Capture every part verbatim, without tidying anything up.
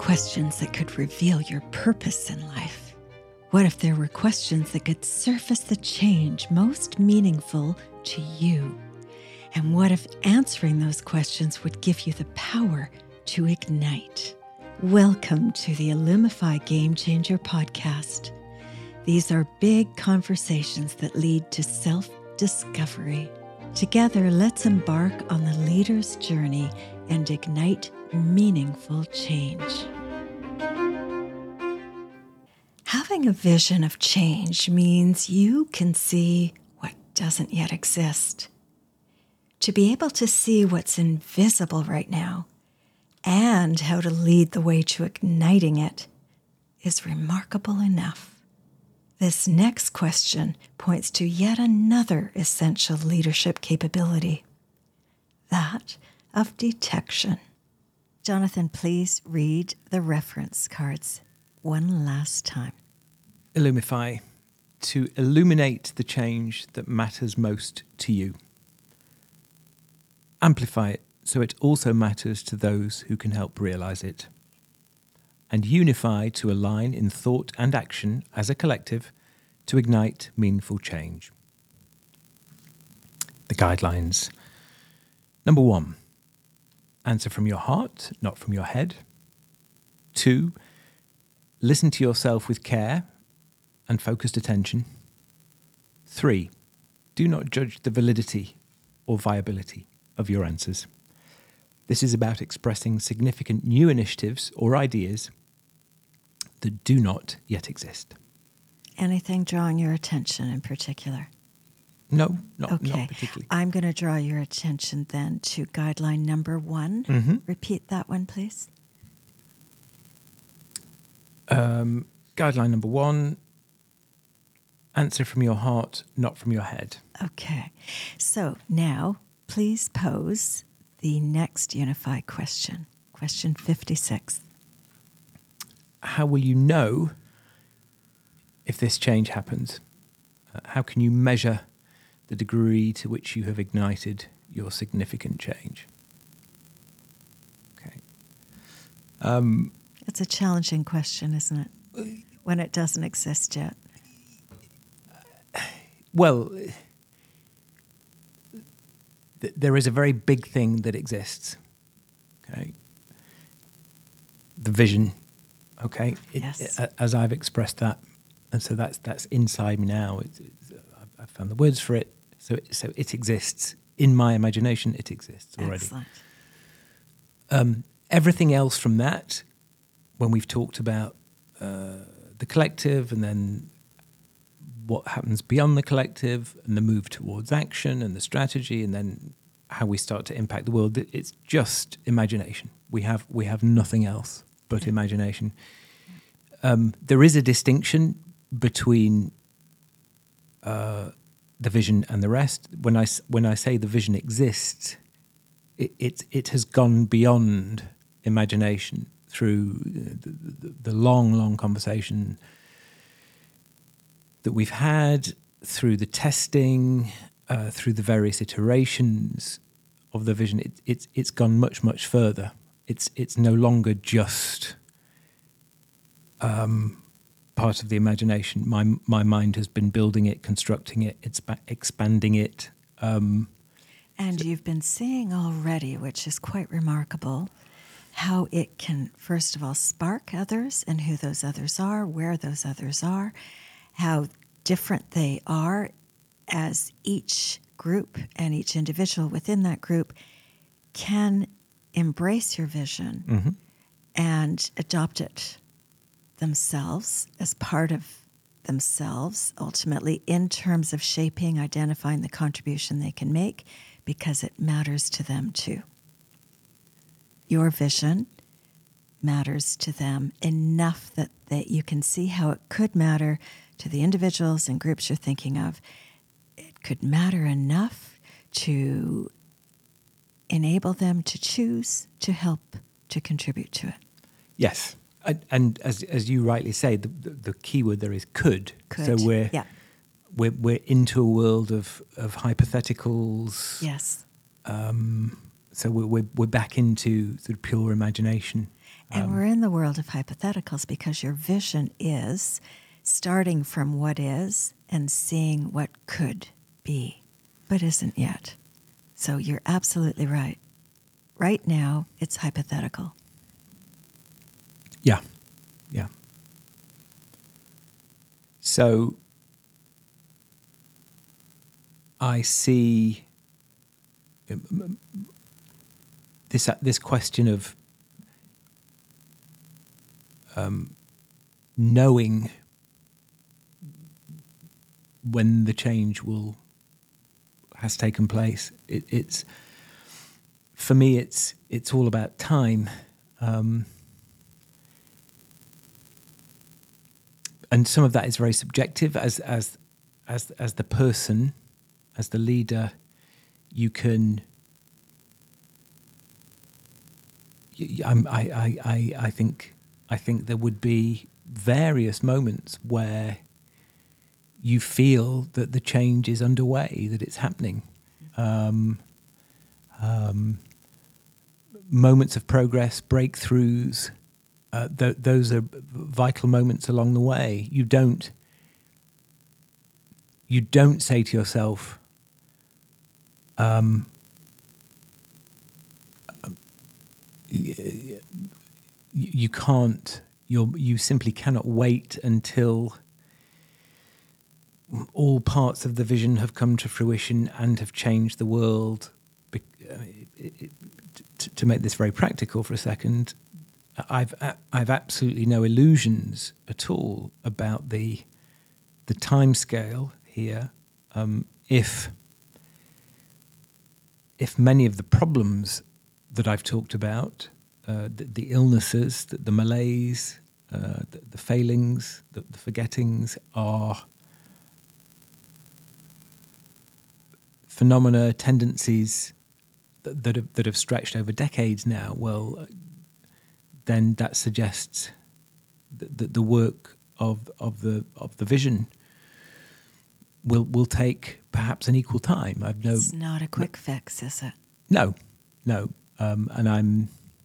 questions that could reveal your purpose in life? What if there were questions that could surface the change most meaningful to you? And what if answering those questions would give you the power to ignite? Welcome to the Illumify Game Changer podcast. These are big conversations that lead to self-discovery. Together, let's embark on the leader's journey and ignite meaningful change. Having a vision of change means you can see what doesn't yet exist. To be able to see what's invisible right now and how to lead the way to igniting it is remarkable enough. This next question points to yet another essential leadership capability, that of detection. Jonathan, please read the reference cards one last time. Illumify, to illuminate the change that matters most to you. Amplify it so it also matters to those who can help realize it. And unify to align in thought and action as a collective to ignite meaningful change. The guidelines. Number one, answer from your heart, not from your head. Two, listen to yourself with care and focused attention. Three, do not judge the validity or viability of your answers. This is about expressing significant new initiatives or ideas that do not yet exist. Anything drawing your attention in particular? No, not, okay. not particularly. I'm going to draw your attention then to guideline number one. Mm-hmm. Repeat that one, please. Um, guideline number one, answer from your heart, not from your head. Okay. So now, please pose the next unified question. Question fifty-six. How will you know if this change happens? Uh, how can you measure the degree to which you have ignited your significant change? Okay. Um, it's a challenging question, isn't it? When it doesn't exist yet. Well, th- there is a very big thing that exists. Okay. The vision. Okay. It, yes. it, as I've expressed that, and so that's that's inside me now. It's, it's, I've, I've found the words for it. So, it, so it exists in my imagination. It exists already. Excellent. Um, everything else from that, when we've talked about uh, the collective, and then what happens beyond the collective, and the move towards action, and the strategy, and then how we start to impact the world, it's just imagination. We have we have nothing else but yeah. imagination. Um, there is a distinction between uh, the vision and the rest. When I, when I say the vision exists, it, it, it has gone beyond imagination through the, the, the long, long conversation that we've had, through the testing, uh, through the various iterations of the vision. It, it's it's gone much, much further. It's it's no longer just um, part of the imagination. My my mind has been building it, constructing it, it's expanding it. Um, and you've been seeing already, which is quite remarkable, how it can, first of all, spark others and who those others are, where those others are, how different they are as each group and each individual within that group can embrace your vision mm-hmm. and adopt it themselves as part of themselves, ultimately, in terms of shaping, identifying the contribution they can make, because it matters to them too. Your vision matters to them enough that, that you can see how it could matter to the individuals and groups you're thinking of. It could matter enough to enable them to choose to help to contribute to it. Yes. And, and as as you rightly say, the, the, the key word there is could. Could. So we're, yeah. we're, we're into a world of, of hypotheticals. Yes. Um, so we're, we're, we're back into sort of pure imagination. And Um, we're in the world of hypotheticals because your vision is starting from what is and seeing what could be, but isn't yet. So you're absolutely right. Right now, it's hypothetical. Yeah, yeah. So I see this this question of um, knowing when the change will has taken place. It, it's for me. It's it's all about time. Um, And some of that is very subjective. As as as as the person, as the leader, you can. You, I'm, I, I I I think I think there would be various moments where you feel that the change is underway, that it's happening. Um, um, moments of progress, breakthroughs. Uh, th- those are vital moments along the way. You don't. You don't say to yourself, um, you, you can't. You you simply cannot wait until all parts of the vision have come to fruition and have changed the world. It, it, to, to make this very practical for a second, I've I've absolutely no illusions at all about the the timescale here. Um, if if many of the problems that I've talked about, uh, the, the illnesses, the, the malaise, uh, the, the failings, the, the forgettings, are phenomena, tendencies that, that have that have stretched over decades now, well, then that suggests that, that the work of of the of the vision will will take perhaps an equal time. I've no. It's not a quick fix, is it? No, no, um, and I'm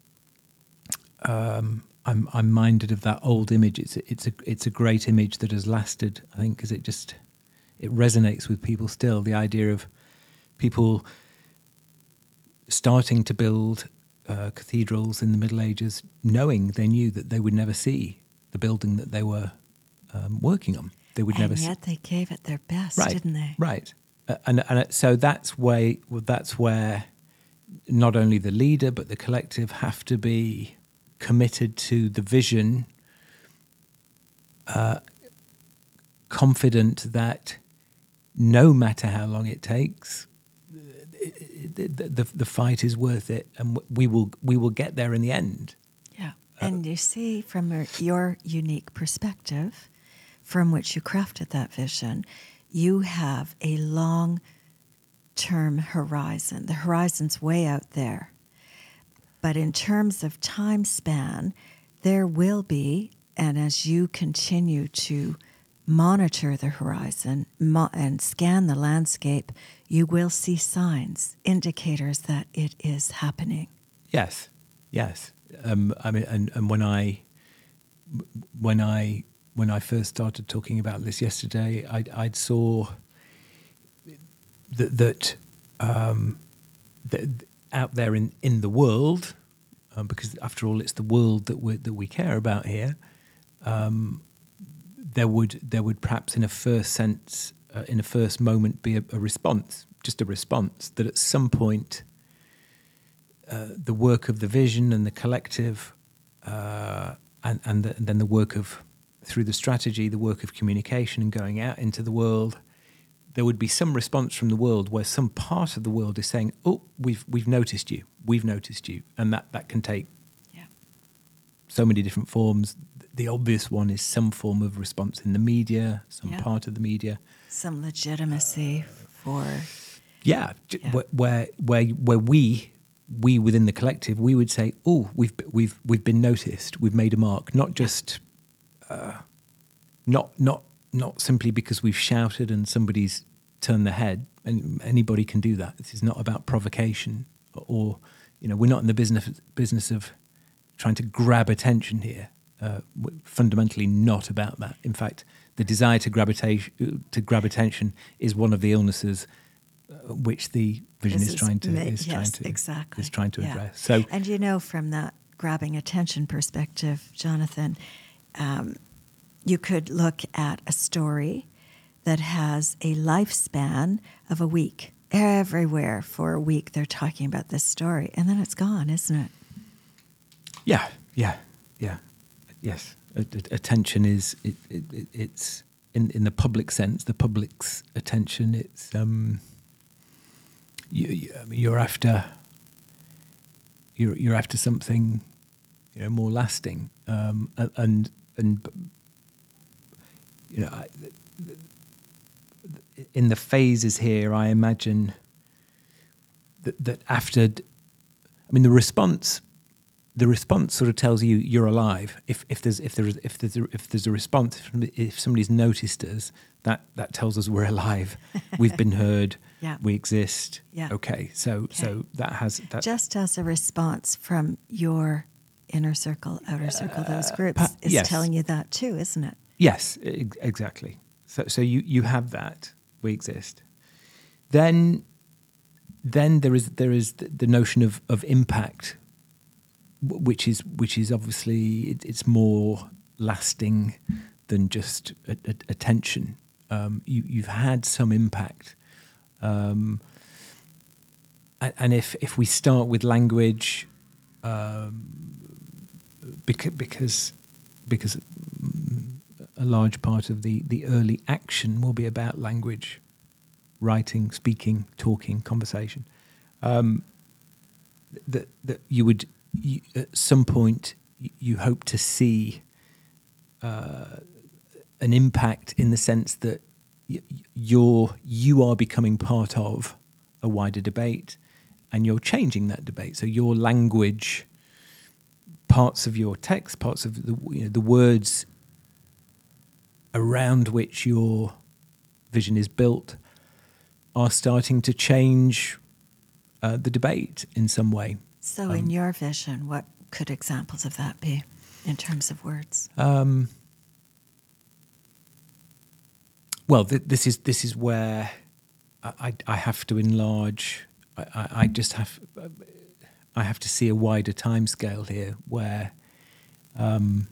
um, I'm I'm minded of that old image. It's a, it's a it's a great image that has lasted, I think, because it just it resonates with people still. The idea of people starting to build uh, cathedrals in the Middle Ages, knowing they knew that they would never see the building that they were um, working on. They would and never. And see. yet they gave it their best, Right, didn't they? Right, uh, and and so that's where well, that's where not only the leader but the collective have to be committed to the vision, uh, confident that no matter how long it takes, the, the, the fight is worth it, and we will we will get there in the end. Yeah, and uh, you see from your unique perspective, from which you crafted that vision, you have a long-term horizon. The horizon's way out there. But in terms of time span, there will be, and as you continue to monitor the horizon mo- and scan the landscape, you will see signs, indicators that it is happening. Yes, yes. Um, I mean, and, and when I when I when I first started talking about this yesterday, I I saw that that, um, that out there in, in the world, um, because after all, it's the world that we that we care about here. Um, there would there would perhaps in a first sense, uh, in a first moment, be a, a response, just a response that at some point, uh, the work of the vision and the collective, uh, and and, the, and then the work of through the strategy, the work of communication and going out into the world, there would be some response from the world where some part of the world is saying, "Oh, we've we've noticed you, we've noticed you," and that that can take yeah. so many different forms. The obvious one is some form of response in the media, some yeah. part of the media, some legitimacy for yeah, yeah. Where, where where where we we within the collective we would say, "Oh, we've we've we've been noticed, we've made a mark," not just uh, not not. Not simply because we've shouted and somebody's turned their head, and anybody can do that. This is not about provocation, or, you know, we're not in the business business of trying to grab attention here. Uh, fundamentally not about that. In fact, the desire to grab, atta- to grab attention is one of the illnesses uh, which the vision This is trying to ma- is yes, trying to exactly. is trying to Yeah. address. So, and you know, from that grabbing attention perspective, Jonathan, um, you could look at a story that has a lifespan of a week. Everywhere for a week, they're talking about this story, and then it's gone, isn't it? yeah, yeah, yeah, yes. A- a- Attention is it, it, it, it's in in the public sense, the public's attention. It's um, you, you, I mean, you're after you're you're after something, you know, more lasting, um, a- and and you know, I, in the phases here, I imagine that that after, I mean, the response. The response sort of tells you you're alive. If if there's if there's if there's a, if there's a response, if somebody's noticed us, that that tells us we're alive. We've been heard. Yeah. We exist. Yeah. Okay. So Okay. so that has that. Just as a response from your inner circle, outer circle, those groups pa- is yes. telling you that too, isn't it? Yes, ex- exactly. So so you you have that. We exist. Then then there is there is the the notion of of impact, w- which is which is obviously it, it's more lasting than just a, a, attention. Um, you you've had some impact, um, and, and if if we start with language, um, because because because a large part of the the early action will be about language, writing, speaking, talking, conversation. Um, that that you would you, at some point you, you hope to see uh, an impact in the sense that y- you're you are becoming part of a wider debate, and you're changing that debate. So your language, parts of your text, parts of the you know, the words around which your vision is built, are starting to change uh, the debate in some way. So, in your vision, what could examples of that be in terms of words? Um, well, th- this is this is where I, I, I have to enlarge. I, I, I just have I have to see a wider timescale here, where um,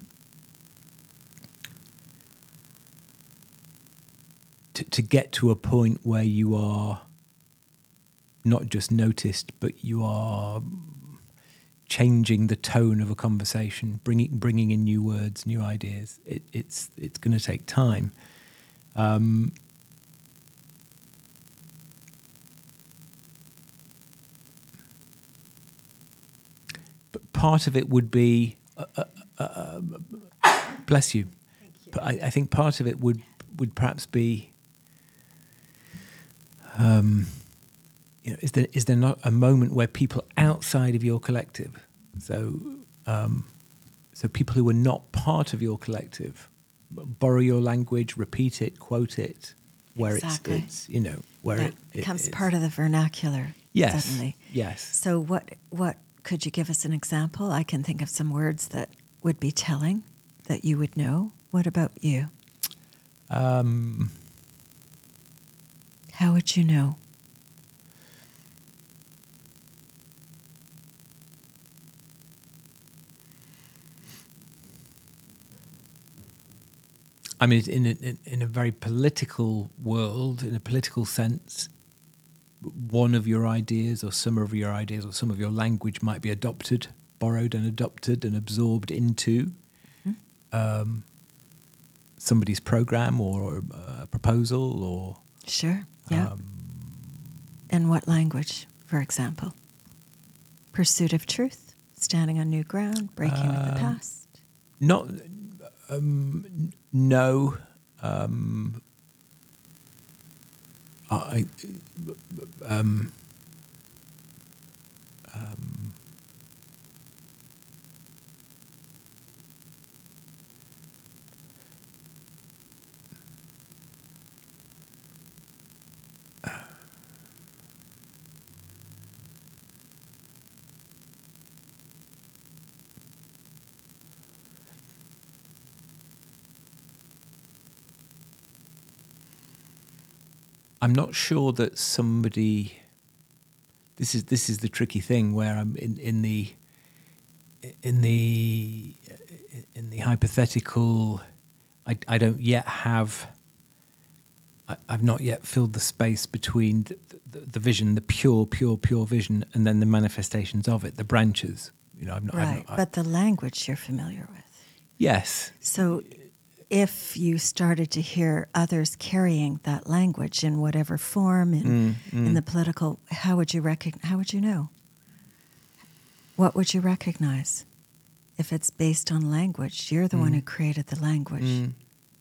to, to get to a point where you are not just noticed, but you are changing the tone of a conversation, bringing bringing in new words, new ideas. It, it's it's going to take time. Um, but part of it would be, uh, uh, uh, bless you. But I, I think part of it would would perhaps be, um, you know, is there is there not a moment where people outside of your collective, so um, so people who are not part of your collective, borrow your language, repeat it, quote it, where Exactly. it's it's you know where That it, it becomes it's- part of the vernacular yes suddenly. yes So, what what could you give us an example? I can think of some words that would be telling that you would know. What about you? um, How would you know? I mean, in a, in, in a very political world, in a political sense, one of your ideas or some of your ideas or some of your language might be adopted, borrowed and adopted and absorbed into um, somebody's program or a proposal or... Sure. Yeah. Um, In what language, for example? Pursuit of truth, standing on new ground, breaking with the Um, past. not... Um, n- no. Um, I... Um, um, I'm not sure that somebody. This is this is the tricky thing where I'm in, in the in the in the hypothetical. I, I don't yet have. I, I've not yet filled the space between the, the, the vision, the pure, pure, pure vision, and then the manifestations of it, the branches. You know, I've not, Right, I've not, I, but the language you're familiar with. yes. So if you started to hear others carrying that language in whatever form, in, Mm, mm. in the political, how would you recognize, how would you know? What would you recognize? If it's based on language, you're the Mm. one who created the language. Mm.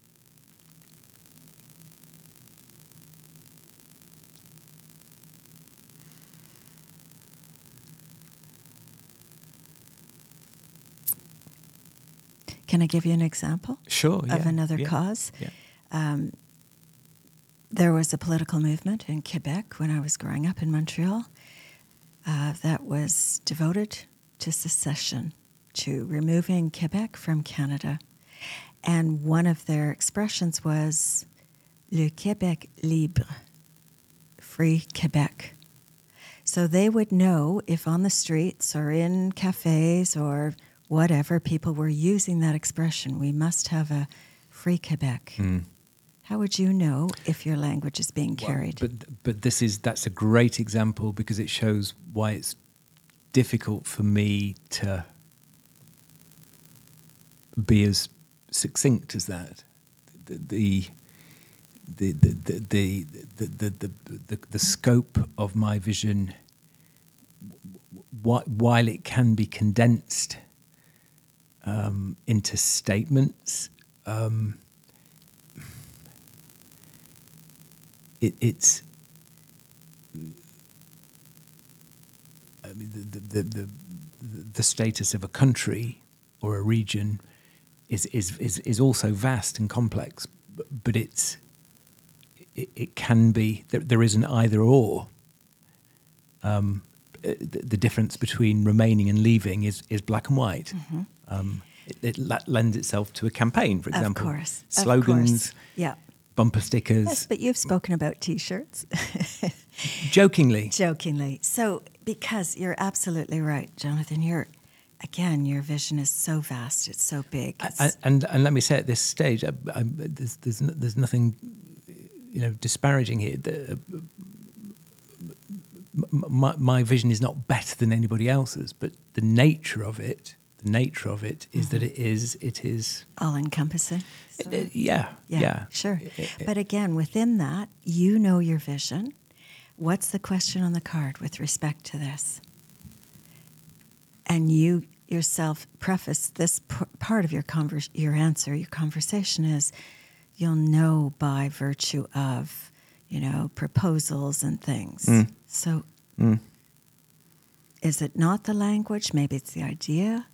Can I give you an example Sure. of yeah, another yeah, cause? Yeah. Um, there was a political movement in Quebec when I was growing up in Montreal uh, that was devoted to secession, to removing Quebec from Canada. And one of their expressions was Le Québec libre, free Quebec. So they would know if on the streets or in cafes or whatever people were using that expression, we must have a free Quebec. Mm. How would you know if your language is being Well, carried? but but this is that's a great example because it shows why it's difficult for me to be as succinct as that. The the the the the the the, the, the, the, the scope of my vision, wh- while it can be condensed um, into statements. Um, It, it's, I mean, the, the, the, the status of a country or a region is, is, is, is also vast and complex, but, but it's, it, it can be, there, there is an either or. Um, the, the difference between remaining and leaving is, is black and white. Mm-hmm. Um, it, it la- lends itself to a campaign, for example. Of course. Slogans. Of course. Yeah. Bumper stickers. Yes, but you've spoken about T-shirts. Jokingly. Jokingly. So, because you're absolutely right, Jonathan, you're, again, your vision is so vast, it's so big. It's, And, and and let me say at this stage, I, I, there's there's no, there's nothing, you know, disparaging here. The, my, my vision is not better than anybody else's, but the nature of it, the nature of it is Mm-hmm. that it is it is all-encompassing. So, uh, yeah, yeah, yeah, sure. It- it- But again, within that, you know your vision. What's the question on the card with respect to this? And you yourself preface this p- part of your convers- your answer, your conversation is, you'll know by virtue of, you know, proposals and things. Mm. So Mm. is it not the language? Maybe it's the idea?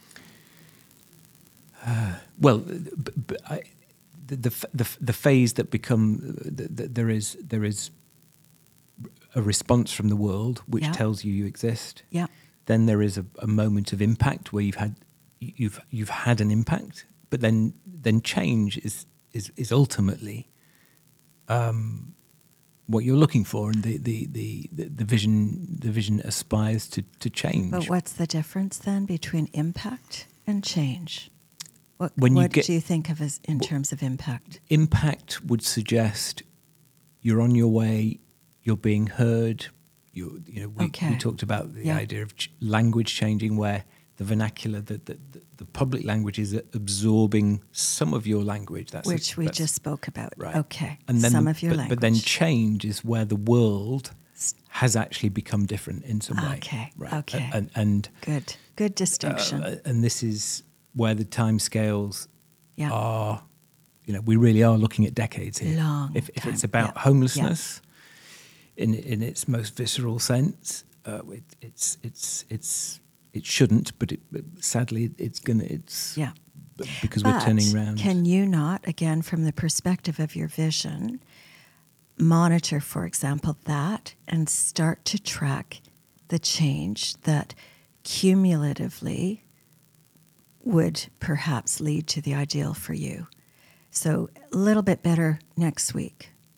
Well, b- b- I, the, the f- the f- the phase that become the, the, there is there is a response from the world which Yeah. tells you you exist. Yeah. Then there is a, a moment of impact where you've had you've you've had an impact, but then then change is is is ultimately um, what you're looking for, and the the, the, the, the vision the vision aspires to, to change. But what's the difference then between impact and change? What, When you what get- do you think of as in terms of impact? Impact would suggest you're on your way, you're being heard. You you know we, Okay. we talked about the Yeah. idea of ch- language changing, where the vernacular, the, the the the public language is absorbing some of your language. That's a- Which we that's- just spoke about. right. Okay. And then Some the- of your but, language. but then change is where the world has actually become different in some way. Okay, Right. okay. And and Good. Good distinction. uh, and this is where the timescales yeah. are, you know, we really are looking at decades here. Long If, if it's time, about yeah, homelessness in in its most visceral sense, uh, it, it's it's it's it shouldn't, but, it, but sadly it's gonna it's Yeah. b- because But we're turning around. can you not, again, from the perspective of your vision, monitor, for example, that and start to track the change that cumulatively would perhaps lead to the ideal for you? So a little bit better next week,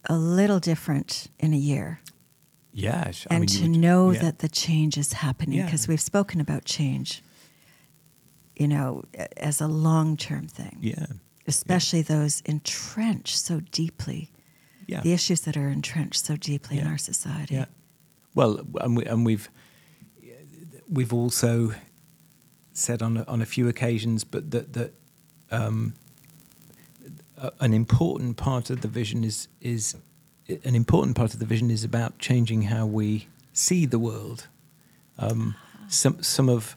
a little different in a year. Yeah, I And mean, to you would- know yeah. that the change is happening, Yeah. because we've spoken about change, you know, a- as a long-term thing, Yeah, especially those entrenched so deeply, yeah, the issues that are entrenched so deeply in Yeah. our society. yeah. Well, and, we, and we've we've also said on a, on a few occasions, but that that um, a- an important part of the vision is is an important part of the vision is about changing how we see the world. Um, some some of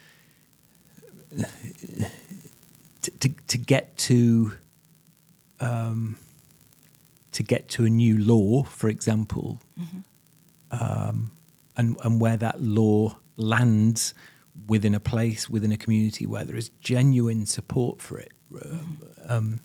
to to, to get to um, to get to a new law, for example, um, and and where that law lands within a place, within a community where there is genuine support for it. Um,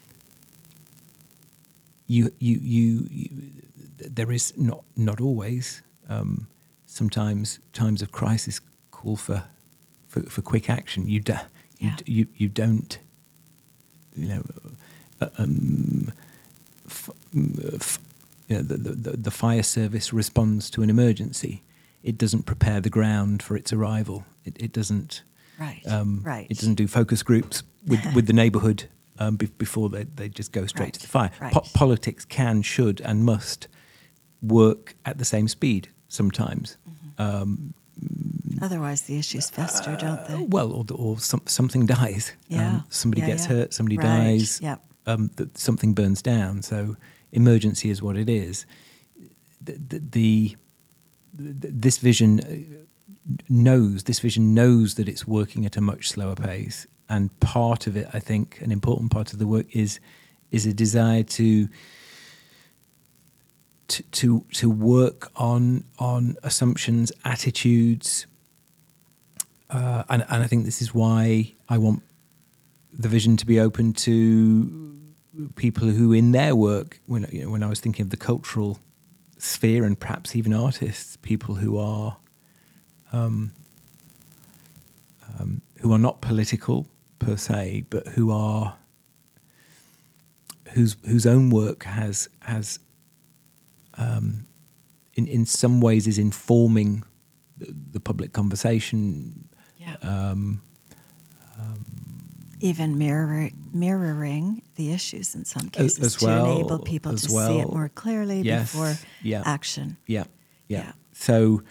you, you, you, you, there is not not always. Um, sometimes times of crisis call for for, for quick action. You, do, you, Yeah. you you don't, you know, uh, um, f- f- you know, the, the the fire service responds to an emergency. It doesn't prepare the ground for its arrival. It, it doesn't. Right, Um, right. It doesn't do focus groups with, with the neighbourhood um, be, before they, they just go straight Right, to the fire. right. Po- politics can, should, and must work at the same speed sometimes. Um, Otherwise, the issues fester, don't they? well, or, the- or some, something dies. Yeah, Um, somebody yeah, gets yeah. hurt, somebody Right, dies, yep. um, that something burns down. So emergency is what it is. The, the, the, the this vision knows, this vision knows that it's working at a much slower pace. And part of it, I think, an important part of the work is is a desire to to to, to work on on assumptions, attitudes, uh, and and I think this is why I want the vision to be open to people who, in their work, when you know, when I was thinking of the cultural sphere and perhaps even artists, people who are um, um, who are not political per se, but who are whose whose own work has has um, in in some ways is informing the, the public conversation. Yeah. Um, Even mirroring, mirroring the issues in some cases as to well, enable people as to see it well. more clearly Yes, before yeah. action. Yeah, yeah. Yeah. So,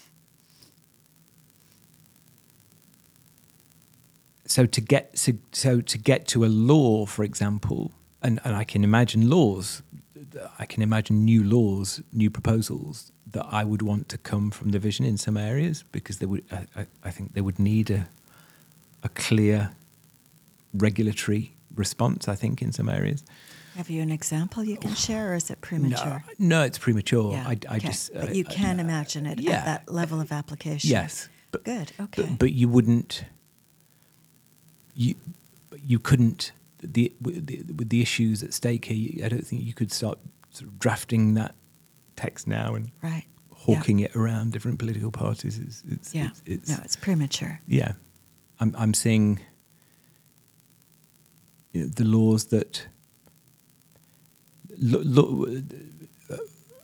so to get so, so to get to a law, for example, and, and I can imagine laws, I can imagine new laws, new proposals that I would want to come from the vision in some areas, because they would, I, I, I think they would need a a clear regulatory response, I think, in some areas. Have you an example you can share, or is it premature? No, no, it's premature. Yeah, I, I okay. just. But uh, you uh, can imagine it yeah. at that level of application. Yes, but Good. Okay. but, but you wouldn't. You you couldn't the with, the with the issues at stake here. I don't think you could start sort of drafting that text now and right. hawking it around different political parties. It's, it's, Yeah. it's, it's no, it's premature. yeah. I'm I'm seeing you know, the laws that. Lo, lo, uh,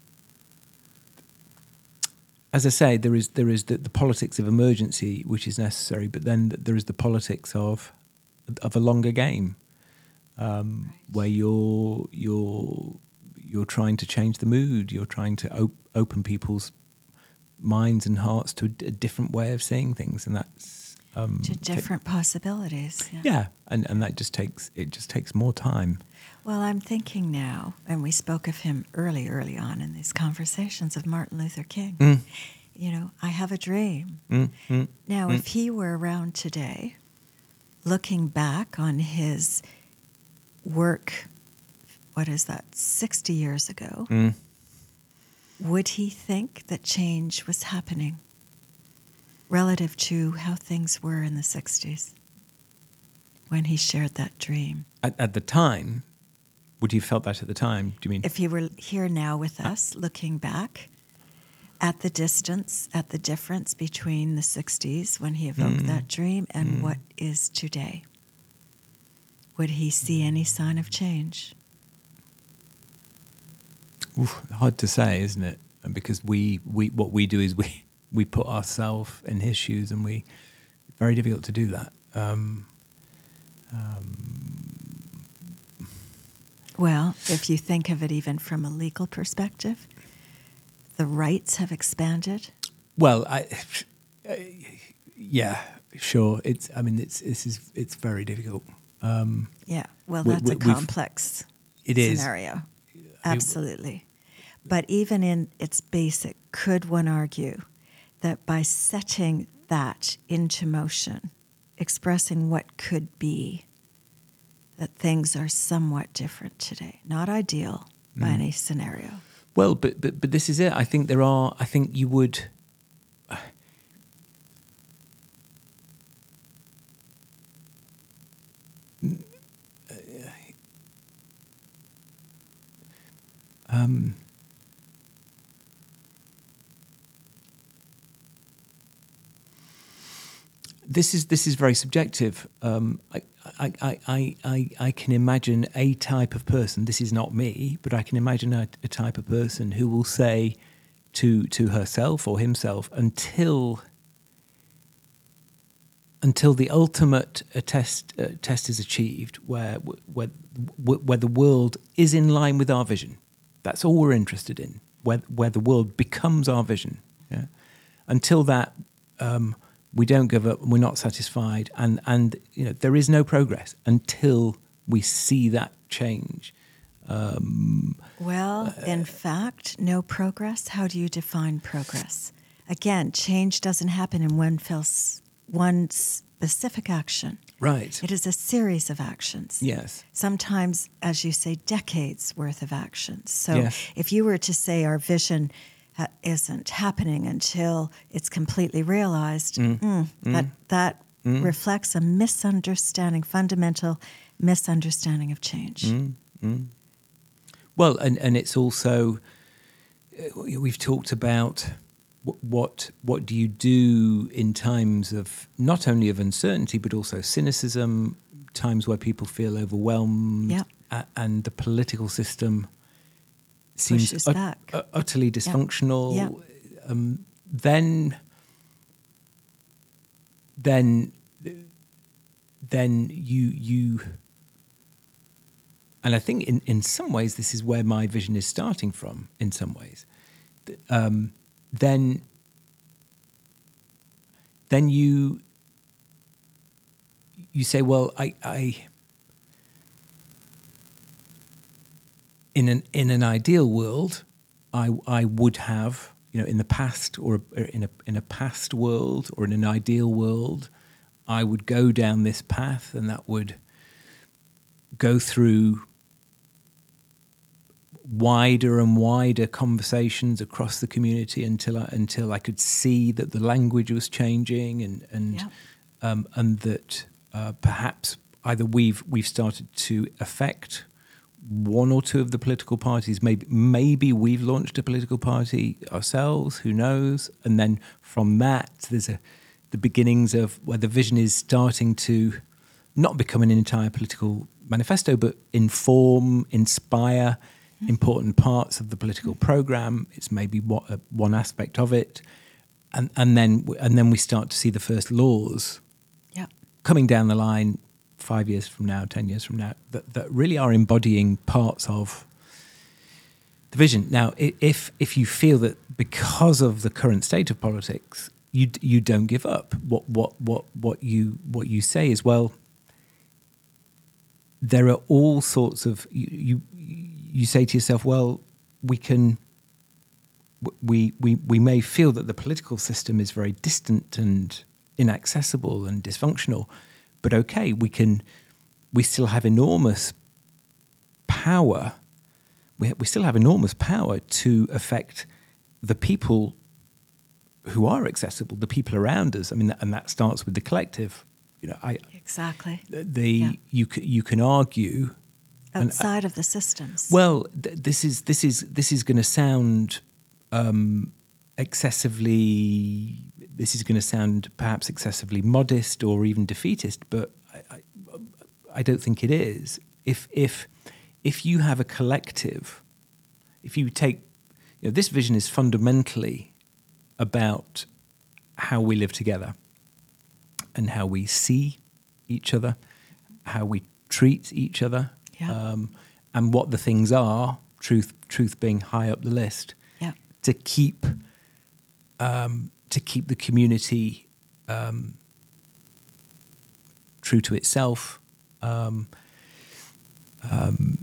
as I say, there is there is the, the politics of emergency, which is necessary, but then there is the politics of of a longer game, um, Right. where you're you're you're trying to change the mood. You're trying to op- open people's minds and hearts to a, d- a different way of seeing things, and that's um, To different possibilities. Yeah. yeah, and, and that just takes it just takes more time. Well, I'm thinking now, and we spoke of him early, early on in these conversations, of Martin Luther King. Mm. You know, I have a dream. Mm, mm, Now, mm. if he were around today, looking back on his work, what is that, sixty years ago, Mm. would he think that change was happening relative to how things were in the sixties when he shared that dream? At, at the time, would you have felt that at the time? Do you mean? If he were here now with us, looking back at the distance, at the difference between the sixties when he evoked Mm. that dream and Mm. what is today, would he see any sign of change? Oof, hard to say, isn't it? And because we, we what we do is we, we put ourselves in his shoes, and we very difficult to do that. Um, um, well, if you think of it even from a legal perspective, the rights have expanded. Well, I, uh, yeah, sure. It's. I mean, it's. This is. It's very difficult. Um, yeah. Well, we, that's we, a complex it is. scenario. Absolutely. But even in its basic, could one argue that by setting that into motion, expressing what could be, that things are somewhat different today? Not ideal by mm. any scenario. Well, but, but but this is it. I think there are. I think you would. Um, this is this is very subjective. Um, I, I, I, I, I, I can imagine a type of person. This is not me, but I can imagine a, a type of person who will say to to herself or himself, until until the ultimate uh, test uh, test is achieved, where where where the world is in line with our vision. That's all we're interested in, where where the world becomes our vision. Yeah? Until that, um, we don't give up, we're not satisfied, and, and you know there is no progress until we see that change. Um, well, uh, in fact, no progress. How do you define progress? Again, change doesn't happen in one fell, one specific action. Right. It is a series of actions. Yes. Sometimes, as you say, decades worth of actions. So yes. if you were to say our vision ha- isn't happening until it's completely realized, mm. Mm, mm. that, that mm. reflects a misunderstanding, fundamental misunderstanding of change. Mm. Mm. Well, and, and it's also, uh, we've talked about what what do you do in times of not only of uncertainty but also cynicism, times where people feel overwhelmed, yep. and the political system seems ut- utterly dysfunctional. Yep. Yep. Um, then, then, then you you, and I think in, in some ways this is where my vision is starting from. In some ways. Um, then then you you say, well, I, I in an in an ideal world, I I would have, you know, in the past or in a in a past world or in an ideal world, I would go down this path, and that would go through wider and wider conversations across the community until I, until I could see that the language was changing, and and yeah. um, and that uh, perhaps either we've we've started to affect one or two of the political parties. Maybe maybe we've launched a political party ourselves. Who knows? And then from that, there's a the beginnings of where the vision is starting to not become an entire political manifesto, but inform, inspire important parts of the political program. It's maybe what, uh, one aspect of it, and and then and then we start to see the first laws yep. coming down the line, five years from now, ten years from now, that, that really are embodying parts of the vision. Now, if if you feel that because of the current state of politics, you you don't give up, what what what what you what you say is, well, there are all sorts of you. you You say to yourself, well, we can, we, we, we may feel that the political system is very distant and inaccessible and dysfunctional, but okay, we can, we still have enormous power. We, we still have enormous power to affect the people who are accessible, the people around us. I mean, and that starts with the collective. You know, I exactly. The yeah. you you can argue. Outside of the systems. Well, th- this is this is this is going to sound um, excessively. This is going to sound perhaps excessively modest or even defeatist, but I, I, I don't think it is. If if if you have a collective, if you take, you know, this vision is fundamentally about how we live together and how we see each other, how we treat each other, Yeah. um, and what the things are, truth truth being high up the list, Yeah. to keep um, to keep the community um, true to itself. Um, um,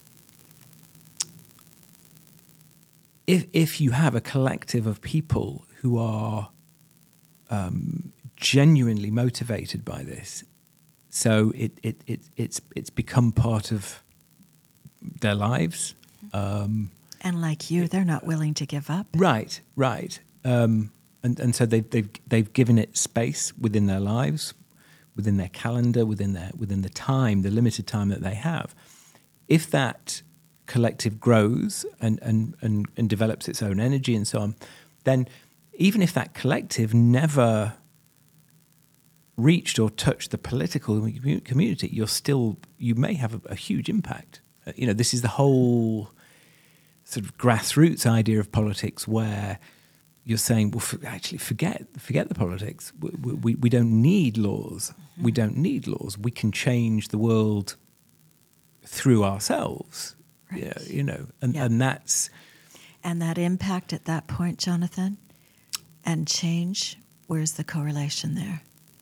if if you have a collective of people who are um, genuinely motivated by this, so it, it, it it's it's become part of their lives. Um, And like you, they're not willing to give up. right, right, um, and and so they've they've they've given it space within their lives, within their calendar, within their within the time, the limited time that they have. If that collective grows and and and, and develops its own energy and so on, then even if that collective never reached or touched the political community, you're still, you may have a, a huge impact. Uh, you know, this is the whole sort of grassroots idea of politics, where you're saying, well, for, actually, forget forget the politics. We, we, we don't need laws. Mm-hmm. We don't need laws. We can change the world through ourselves. Right. Yeah, you know, and, yeah. and that's... And that impact at that point, Jonathan, and change, where's the correlation there?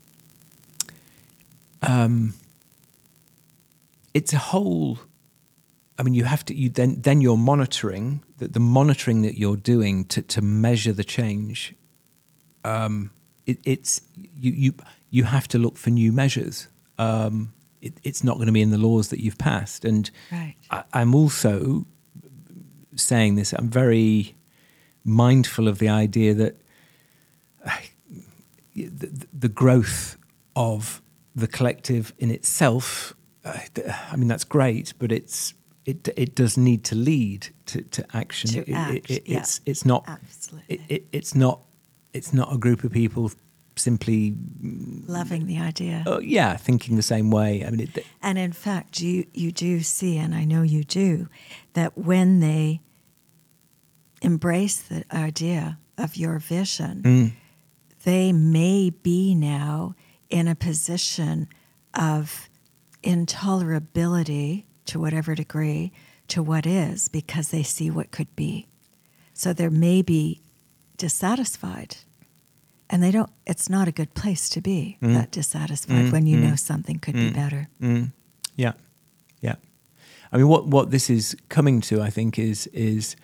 Um, it's a whole. I mean, you have to. You then then you're monitoring the, the monitoring that you're doing to, to measure the change. Um, it, it's you you you have to look for new measures. Um, it, it's not going to be in the laws that you've passed. And right. I, I'm also saying this. I'm very mindful of the idea that uh, the, the growth of the collective in itself, uh, I mean, that's great, but it's it it does need to lead to, to action. To it, act, it, it, yeah. It's it's not Absolutely. It, it, it's not it's not a group of people simply loving the idea. Uh, yeah, thinking the same way. I mean, it, and in fact, you you do see, and I know you do, that when they embrace the idea of your vision, mm. they may be now in a position of intolerability to whatever degree to what is, because they see what could be. So they may be dissatisfied, and they don't. It's not a good place to be, mm. that dissatisfied, mm. when you mm. know something could mm. be better. Mm. Yeah, yeah. I mean, what what this is coming to, I think, is is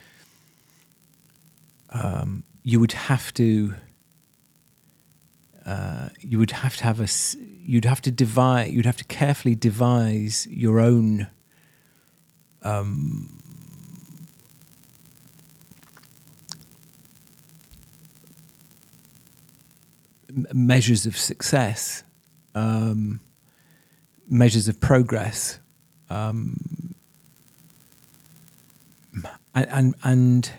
um, you would have to. Uh, you would have to have a. You'd have to divide. You'd have to carefully devise your own. Um, measures of success, um, measures of progress, um, and and. and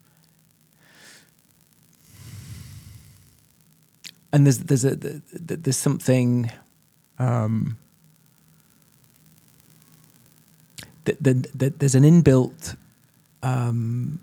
And there's there's a there's something um, that, that, that there's an inbuilt um,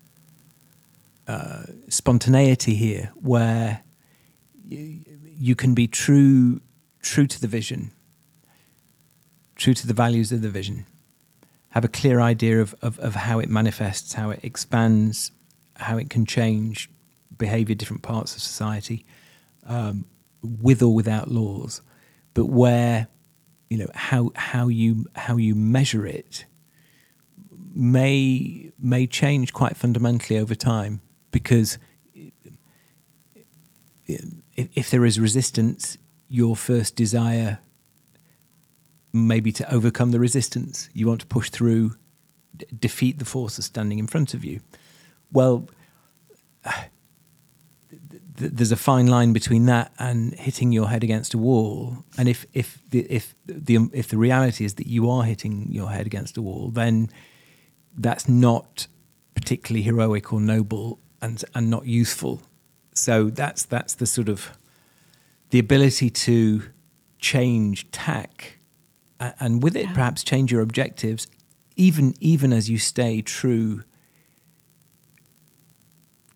uh, spontaneity here, where you, you can be true true to the vision, true to the values of the vision, have a clear idea of of, of how it manifests, how it expands, how it can change behaviour, different parts of society. Um, with or without laws, but where, you know, how how you how you measure it may may change quite fundamentally over time, because if, if there is resistance, your first desire may be to overcome the resistance. You want to push through, d- defeat the forces standing in front of you. Well. Uh, There's a fine line between that and hitting your head against a wall. And if if the if the if the reality is that you are hitting your head against a wall, then that's not particularly heroic or noble, and and not useful. So that's that's the sort of the ability to change tack, and with it yeah. perhaps change your objectives, even even as you stay true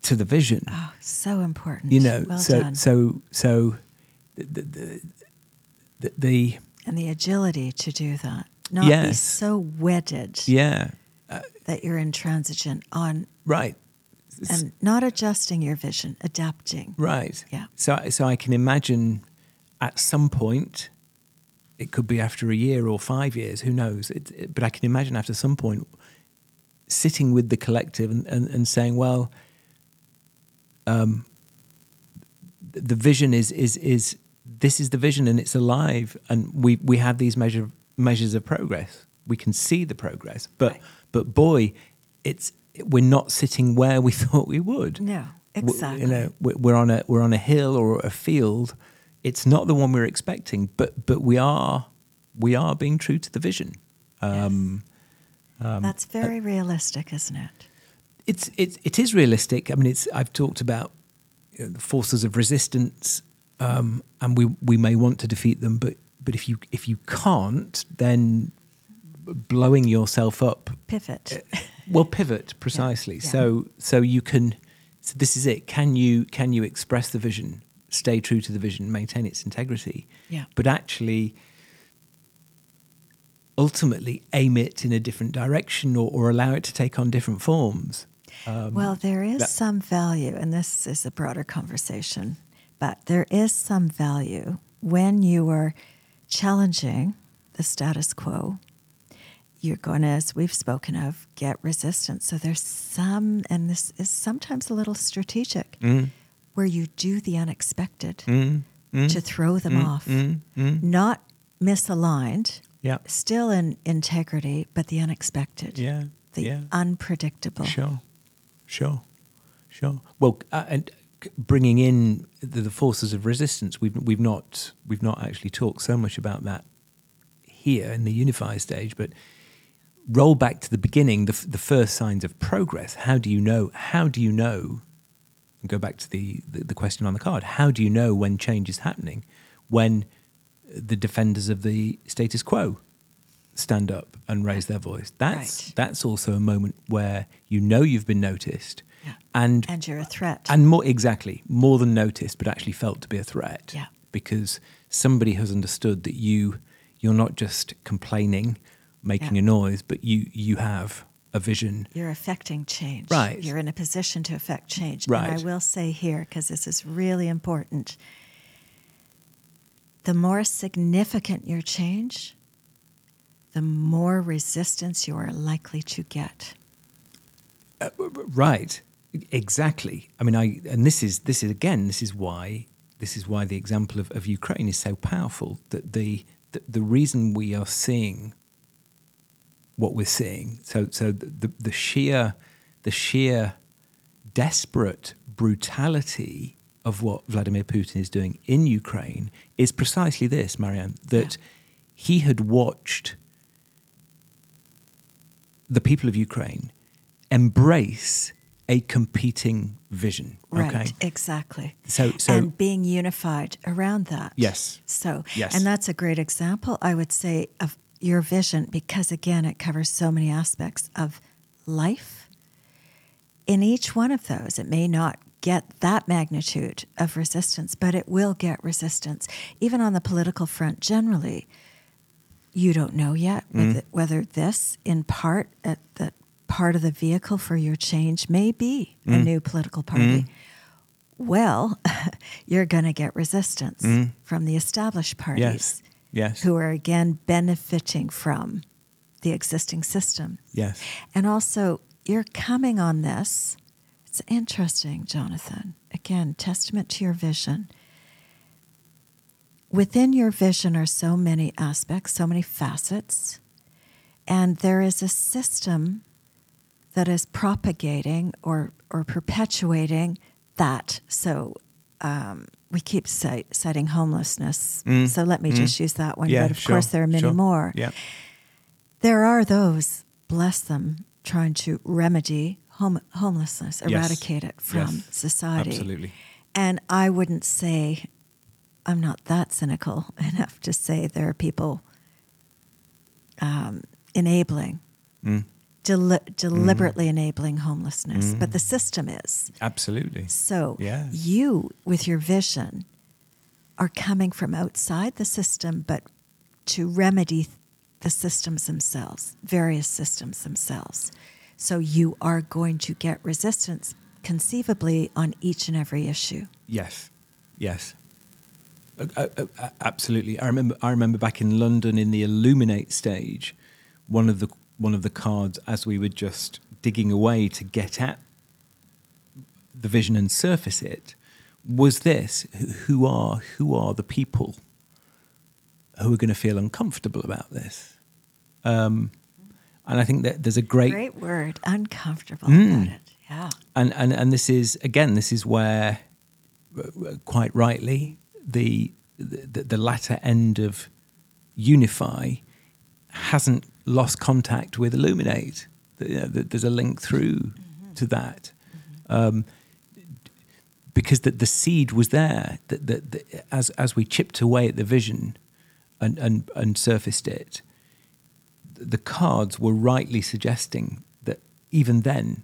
to the vision. Oh, so important. You know, well so done. so so the the, the the and the agility to do that. Not be Yes. so wedded yeah, that you're intransigent on right. and not adjusting your vision, adapting. Right. Yeah. So, so I can imagine at some point, it could be after a year or five years, who knows? It, it, but I can imagine after some point, sitting with the collective and, and, and saying, well, um, the vision is is is this is the vision and it's alive, and we we have these measure measures of progress. We can see the progress, but Right. but boy, it's we're not sitting where we thought we would. No, W- exactly. You know, we- we're on a we're on a hill or a field. It's not the one we're expecting, but but we are we are being true to the vision. Um, yes. That's very realistic, isn't it? It's it it is realistic. I mean, it's I've talked about you know, the forces of resistance, um, and we we may want to defeat them, but but if you if you can't, then blowing yourself up. Pivot. Well, pivot precisely. Yeah, yeah. So so you can. So this is it. Can you can you express the vision, stay true to the vision, maintain its integrity, Yeah. but actually ultimately aim it in a different direction or, or allow it to take on different forms? Um, Well, there is that- some value, and this is a broader conversation, but there is some value when you are challenging the status quo. You're going to, as we've spoken of, get resistance. So there's some, and this is sometimes a little strategic, Mm, where you do the unexpected mm, mm, to throw them mm, off. mm, mm. Not misaligned, Yeah, still in integrity, but the unexpected, yeah, the yeah. unpredictable. Sure, sure, sure. Well, uh, and c- bringing in the, the forces of resistance, we've we've not we've not actually talked so much about that here in the Unify stage, but roll back to the beginning, the f- the first signs of progress. How do you know? How do you know? And go back to the, the the question on the card. How do you know when change is happening? When the defenders of the status quo stand up and raise their voice. That's Right. that's also a moment where you know you've been noticed, Yeah. and And you're a threat. and more exactly more than noticed, but actually felt to be a threat. Yeah. Because somebody has understood that you you're not just complaining, making Yeah. a noise, but you you have a vision. You're affecting change. Right. You're in a position to affect change. Right. And I will say here, because this is really important, the more significant your change, the more resistance you are likely to get. Right, exactly. I mean, I and this is this is again this is why this is why the example of, of Ukraine is so powerful. That the, the the reason we are seeing what we're seeing, so so the the sheer the sheer desperate brutality of what Vladimir Putin is doing in Ukraine is precisely this, Marianne, that Yeah. he had watched the people of Ukraine embrace a competing vision. Right, Okay. exactly. So, so and being unified around that. yes, So, Yes. and that's a great example, I would say, of your vision, because again, it covers so many aspects of life. In each one of those, it may not get that magnitude of resistance, but it will get resistance. Even on the political front, generally, you don't know yet whether, whether this, in part, at the part of the vehicle for your change may be a new political party. Well, you're going to get resistance from the established parties yes, yes, who are again benefiting from the existing system. yes. And also, you're coming on this. It's interesting, Jonathan. Again, testament to your vision. Within your vision are so many aspects, so many facets, and there is a system that is propagating or, or perpetuating that. So um, we keep cite, citing homelessness, Mm. so let me Mm. just use that one. Yeah, but of sure, course, there are many sure. more. Yeah, There are those, bless them, trying to remedy home, homelessness, Yes. eradicate it from Yes. society. absolutely. And I wouldn't say, I'm not that cynical enough to say there are people um, enabling Mm. deli- deliberately mm. enabling homelessness, mm. but the system is. Absolutely. So yeah. you, with your vision, are coming from outside the system, but to remedy the systems themselves, various systems themselves. So you are going to get resistance conceivably on each and every issue. Yes, yes. Uh, uh, uh, absolutely. I remember I remember back in London in the Illuminate stage, one of the one of the cards as we were just digging away to get at the vision and surface it was this: who are who are the people who are going to feel uncomfortable about this? Um, and I think that there's a great great word, uncomfortable mm, about it. Yeah. And and and this is again, this is where, uh, quite rightly, the, the the latter end of Unify hasn't lost contact with Illuminate. You know, there's a link through mm-hmm. to that. Mm-hmm. Um, because the, the seed was there, that the, the, as as we chipped away at the vision and, and, and surfaced it, the cards were rightly suggesting that even then,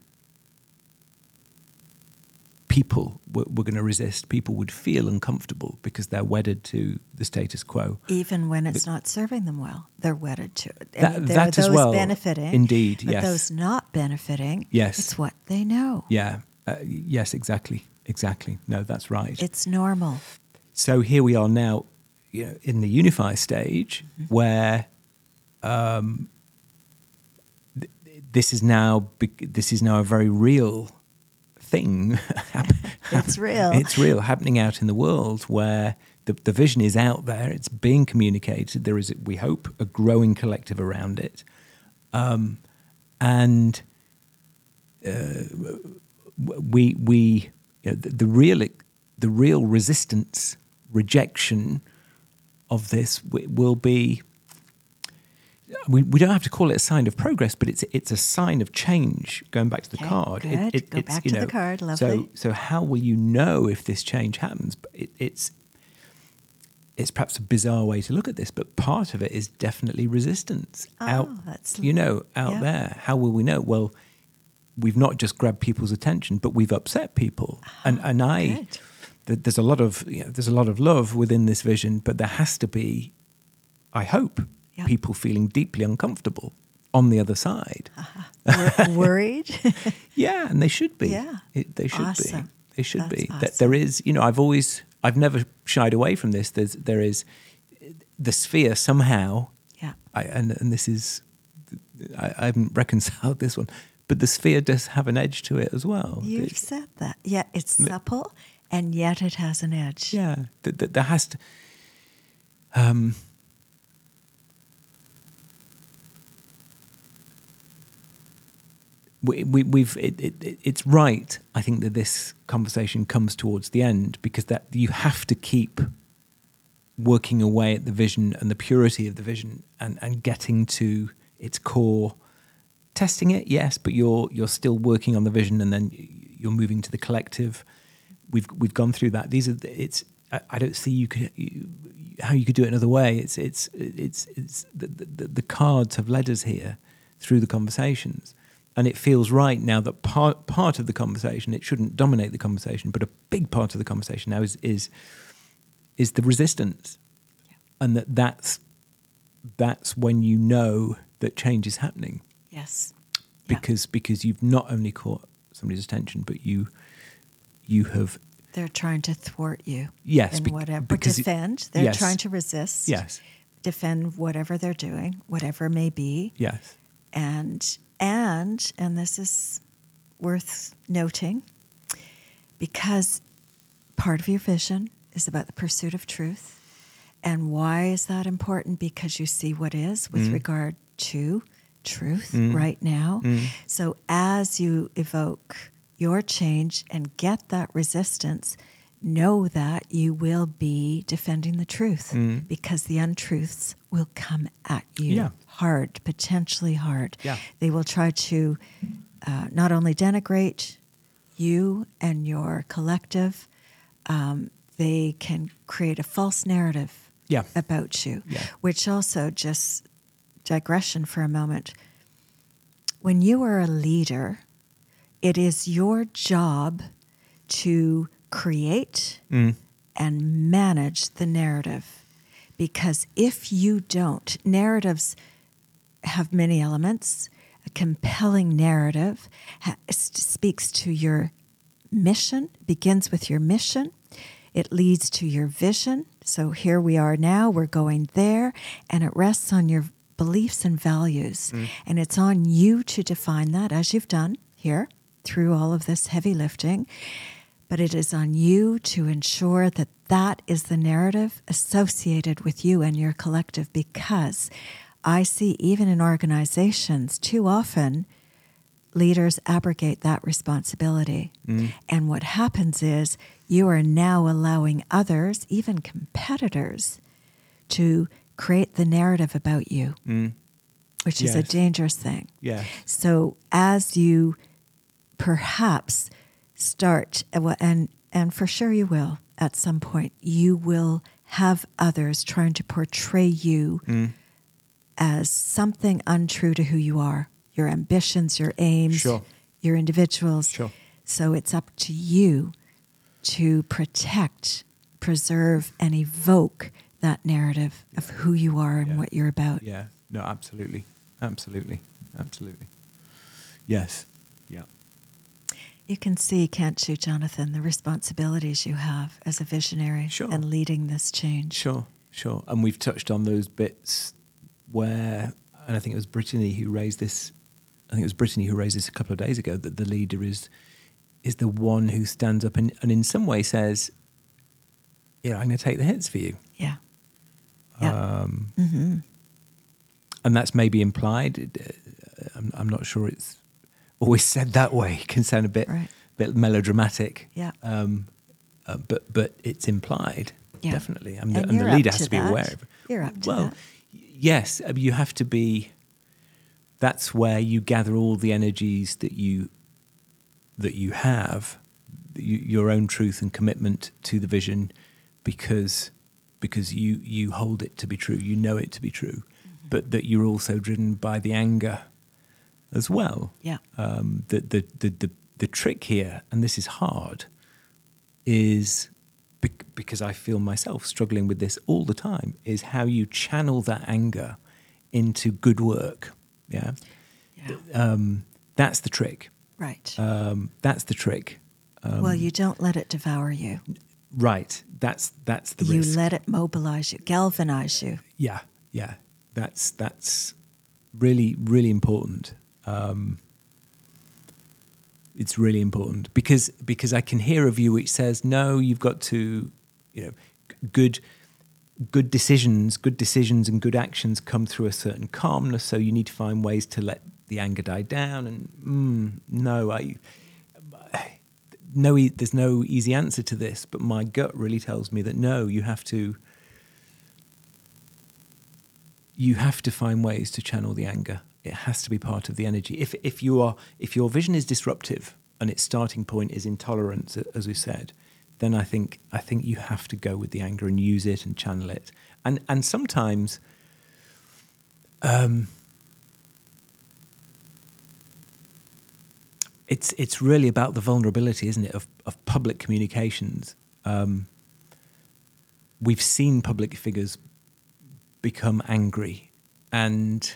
people were, were going to resist. People would feel uncomfortable because they're wedded to the status quo. Even when it's but, not serving them well, they're wedded to it. That, and there that are those as well, benefiting. Indeed, but yes. those not benefiting, yes. it's what they know. Yeah, uh, yes, exactly, exactly. No, that's right. It's normal. So here we are now, you know, in the Unify stage, mm-hmm. where um, th- this is now this is now a very real thing. It's real. It's real happening out in the world where the, the vision is out there. It's being communicated. There is, we hope, a growing collective around it, um, and uh, we we you know, the, the real the real resistance, rejection of this will be. We, we don't have to call it a sign of progress, but it's it's a sign of change. Going back to the okay, card, good. It, it, Go it's, back you to know, the card. Lovely. So so how will you know if this change happens? But it, it's it's perhaps a bizarre way to look at this, but part of it is definitely resistance oh, out. That's, you know, out yeah. there. How will we know? Well, we've not just grabbed people's attention, but we've upset people, oh, and and I. Th- there's a lot of you know, there's a lot of love within this vision, but there has to be, I hope. Yep. People feeling deeply uncomfortable on the other side. Uh-huh. Wor- worried? Yeah, and they should be. Yeah. It, they should awesome. be. They should That's be. Awesome. That there is, you know, I've always, I've never shied away from this. There's, there is the sphere somehow, yeah. I, and, and this is, I, I haven't reconciled this one, but the sphere does have an edge to it as well. You've it, said that. Yeah, it's supple, and yet it has an edge. Yeah, th- th- there has to, um, We, we, we've. It, it, it's right. I think that this conversation comes towards the end because that you have to keep working away at the vision and the purity of the vision and, and getting to its core. Testing it, yes, but you're you're still working on the vision and then you're moving to the collective. We've we've gone through that. These are it's. I, I don't see you could you, how you could do it another way. It's it's it's it's the, the the cards have led us here through the conversations. And it feels right now that part part of the conversation, it shouldn't dominate the conversation, but a big part of the conversation now is is, is the resistance, yeah. and that that's that's when you know that change is happening. Yes, because yeah. because you've not only caught somebody's attention, but you you have. They're trying to thwart you. Yes, in be, whatever because defend. It, they're yes. trying to resist. Yes, defend whatever they're doing, whatever it may be. Yes, and. And, and this is worth noting, because part of your vision is about the pursuit of truth. And why is that important? Because you see what is with mm. regard to truth mm. right now. Mm. So as you evoke your change and get that resistance, know that you will be defending the truth mm. because the untruths will come at you yeah. hard, potentially hard. Yeah. They will try to uh, not only denigrate you and your collective, um, they can create a false narrative yeah. about you, yeah. which also, just digression for a moment, when you are a leader, it is your job to create Mm. and manage the narrative. Because if you don't, narratives have many elements. A compelling narrative ha- speaks to your mission, begins with your mission. It leads to your vision. So here we are now, we're going there, and it rests on your beliefs and values. Mm. And it's on you to define that, as you've done here through all of this heavy lifting. But it is on you to ensure that that is the narrative associated with you and your collective, because I see even in organizations too often leaders abrogate that responsibility. Mm. And what happens is you are now allowing others, even competitors, to create the narrative about you, Mm. which is a Yes. dangerous thing. Yeah. So as you perhaps start, and and for sure you will, at some point, you will have others trying to portray you Mm. as something untrue to who you are, your ambitions, your aims, Sure. your individuals. Sure. So it's up to you to protect, preserve, and evoke that narrative of who you are and Yeah. what you're about. Yeah. No, absolutely. Absolutely. Absolutely. Yes. Yeah. You can see, can't you, Jonathan, the responsibilities you have as a visionary Sure. and leading this change. Sure. Sure. And we've touched on those bits where, and I think it was Brittany who raised this. I think it was Brittany who raised this a couple of days ago, that the leader is is the one who stands up and, and in some way says, "Yeah, I'm going to take the hits for you." Yeah. Yeah. Um, mm-hmm. And that's maybe implied. Uh, I'm, I'm not sure it's always said that way. It can sound a bit Right. bit melodramatic. Yeah. Um, uh, but but it's implied. Yeah. Definitely. And, And the, and the you're leader up has to to be that. aware of it. You're up to well, that. yes, uh, you have to be. That's where you gather all the energies that you that you have, you, your own truth and commitment to the vision, because because you you hold it to be true, you know it to be true, Mm-hmm. but that you're also driven by the anger as well. Yeah. Um, the, the the the the trick here, and this is hard, is bec- because I feel myself struggling with this all the time, is how you channel that anger into good work. Yeah. Yeah. Um, that's the trick. Right. Um, that's the trick. Um, well, you don't let it devour you. right. That's that's the You risk. let it mobilize you, galvanize you. yeah, yeah. That's that's really really important. Um, it's really important because because I can hear a view which says, no, you've got to, you know, g- good good decisions, good decisions and good actions come through a certain calmness. So you need to find ways to let the anger die down. And mm, no, I, no, e- there's no easy answer to this. But my gut really tells me that no, you have to, you have to find ways to channel the anger. It has to be part of the energy. If if you are, if your vision is disruptive and its starting point is intolerance, as we said, then I think I think you have to go with the anger and use it and channel it. And and sometimes, um, it's it's really about the vulnerability, isn't it, of of public communications. Um, we've seen public figures become angry, and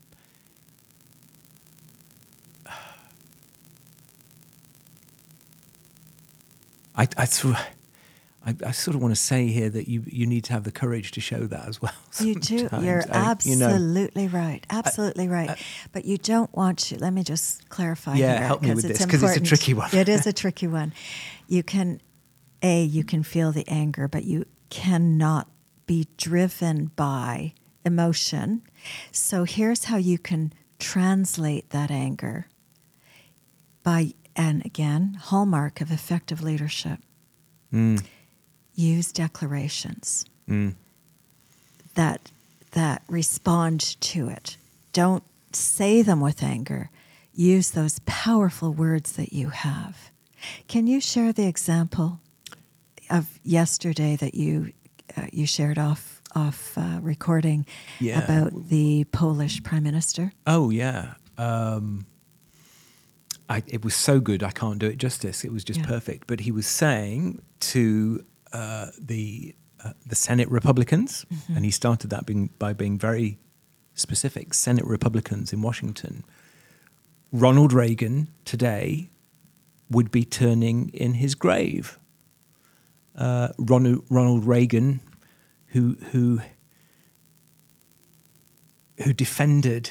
I, I sort of, I, I sort of want to say here that you you need to have the courage to show that as well. You do. sometimes. You're I- you know, absolutely right. Absolutely right. but you don't want to. Let me just clarify Yeah, here. help me with it's this, 'cause it's a important. tricky one. It is a tricky one. You can, A, you can feel the anger, but you cannot be driven by emotion. So here's how you can translate that anger by, and again, hallmark of effective leadership. Mm, Use declarations mm, that that respond to it. Don't say them with anger. Use those powerful words that you have. Can you share the example of yesterday that you uh, you shared off off uh, recording Yeah. about the Polish Prime Minister? oh yeah. Um, I, it was so good I can't do it justice. It was just Yeah. perfect. But he was saying to uh, the uh, the Senate Republicans, Mm-hmm. and he started that being, by being very specific, Senate Republicans in Washington, Ronald Reagan today would be turning in his grave. Uh, Ronald, Ronald Reagan, who who who defended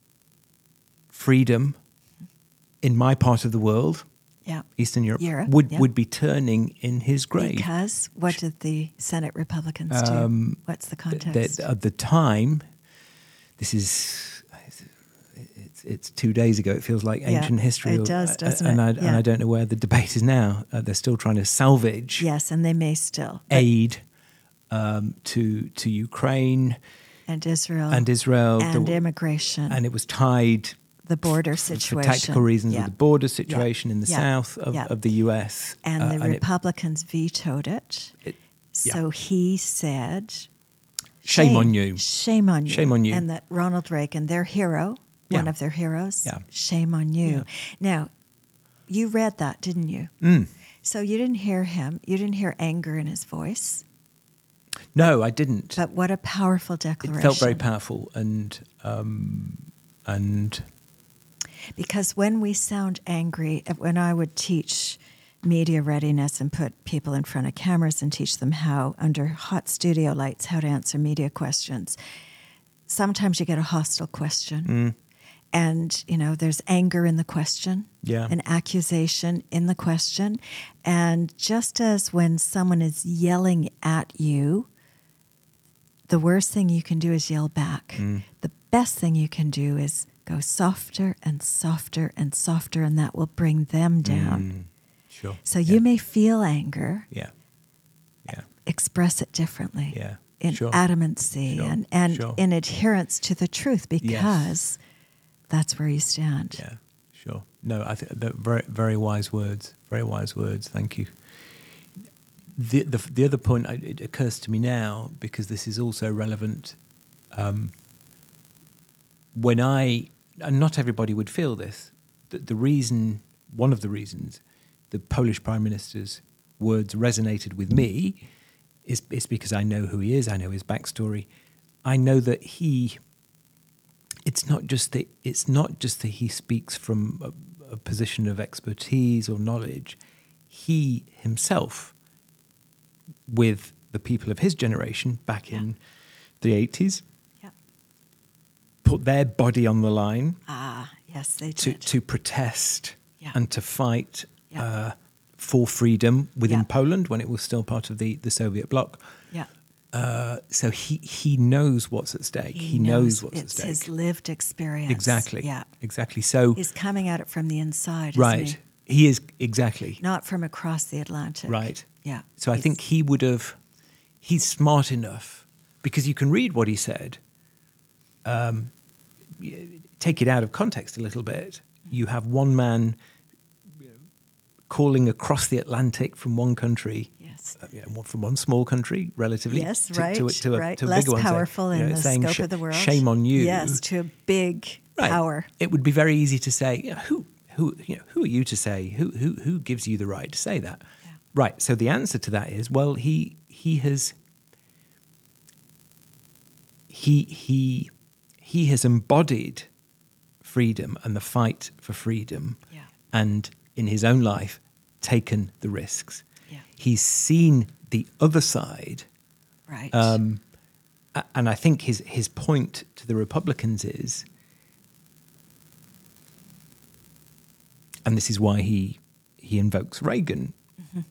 freedom in my part of the world, Yeah. Eastern Europe, Europe, would yeah. would be turning in his grave. Because what did the Senate Republicans do? Um, What's the Th- context? that at the time, this is it's, it's two days ago. It feels like Yeah, ancient history. it or- does, doesn't and it? I, Yeah. and I don't know where the debate is now. Uh, they're still trying to salvage Yes, and they may still. But- aid um, to to Ukraine and Israel. and Israel, And the- immigration. and it was tied the border f- situation. for tactical reasons Yeah. with the border situation in the Yeah. south of, Yeah. of the U S. And uh, the it- Republicans vetoed it. it- So he said, Shame on you. Shame on you. Shame on you. And that Ronald Reagan, their hero, one Yeah. of their heroes, Yeah. shame on you. Yeah. Now, you read that, didn't you? Mm. So you didn't hear him. You didn't hear anger in his voice. No, I didn't. But what a powerful It declaration. felt very powerful, and um, and Because when we sound angry, when I would teach media readiness and put people in front of cameras and teach them how, under hot studio lights, how to answer media questions, sometimes you get a hostile question. Mm. And, you know, there's anger in the question, Yeah. an accusation in the question. And just as when someone is yelling at you, the worst thing you can do is yell back. Mm. The best thing you can do is go softer and softer and softer, and that will bring them down. Mm. Sure. So yeah. you may feel anger, Yeah. Yeah. express it differently Yeah. in Sure. adamancy Sure. and, and Sure. in adherence to the truth, because that's where you stand. Yeah. Sure. No, I think they're very, very wise words. Very wise words. Thank you. The the, the other point, I, it occurs to me now, because this is also relevant. Um, when I, and not everybody would feel this, the, the reason, one of the reasons the Polish Prime Minister's words resonated with me is, is because I know who he is, I know his backstory. I know that he, it's not just that, it's not just that he speaks from a, a position of expertise or knowledge. He himself, with the people of his generation back Yeah. in the eighties, Yeah. put their body on the line Ah, yes, they to, did. to protest Yeah. and to fight Yeah. uh, for freedom within Yeah. Poland when it was still part of the, the Soviet bloc. yeah. Uh, so he, he knows what's at stake. He, knows, what's it's at stake. his lived experience. Exactly. Yeah. Exactly. So, He's coming at it from the inside, isn't right. he? He is, exactly. Not from across the Atlantic. Right. Yeah. So I He's- think he would have, he's smart enough, because you can read what he said, um, y- take it out of context a little bit. You have one man you know, calling across the Atlantic from one country, Yes. uh, you know, from one small country, relatively, Yes, to, right, to, a- to, a, right. to a Less bigger one. saying, powerful you in know, the saying, scope "Sh- of the world. Shame on you. Yes, to a big Right. power. It would be very easy to say, you know, who, who, you know, who are you to say? Who, who, who gives you the right to say that? Yeah. Right. So the answer to that is, well, he, he has, he, he, he has embodied freedom and the fight for freedom, Yeah. and in his own life, taken the risks. Yeah. He's seen the other side. Right. Um, a- and I think his his point to the Republicans is, and this is why he he invokes Reagan. Mm-hmm.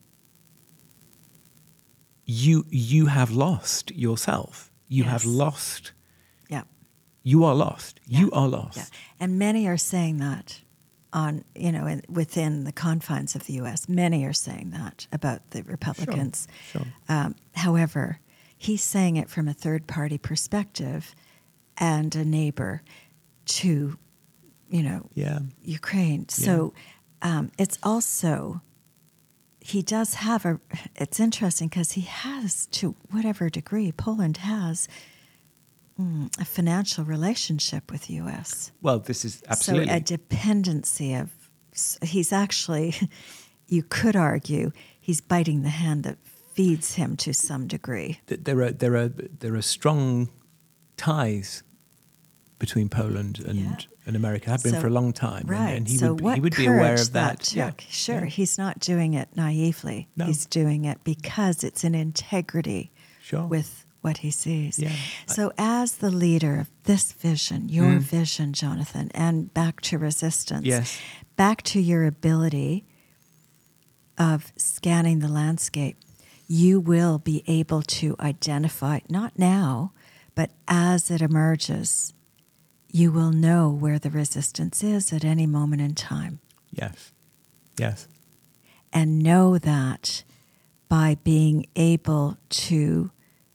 You you have lost yourself. You have Yes. lost. yeah. You are lost. You Yeah. are lost. Yeah. And many are saying that on, you know, in, within the confines of the U S. Many are saying that about the Republicans. Sure. Um, however, he's saying it from a third party perspective and a neighbor to, you know, Yeah. Ukraine. So um, it's also, he does have a, it's interesting because he has, to whatever degree, Poland has mm, a financial relationship with the U S. Well, this is absolutely So a dependency of he's actually, you could argue, he's biting the hand that feeds him to some degree. There are there are there are strong ties between Poland and, Yeah. and America. Have been So- for a long time, Right. and, and he so would what he would be courage aware of that. took. Yeah. Sure, Yeah. he's not doing it naively. No. He's doing it because it's in integrity Sure. with what he sees. Yeah. So, as the leader of this vision, your Mm. vision, Jonathan, and back to resistance, Yes. back to your ability of scanning the landscape, you will be able to identify, not now, but as it emerges, you will know where the resistance is at any moment in time. Yes. Yes. And know that by being able to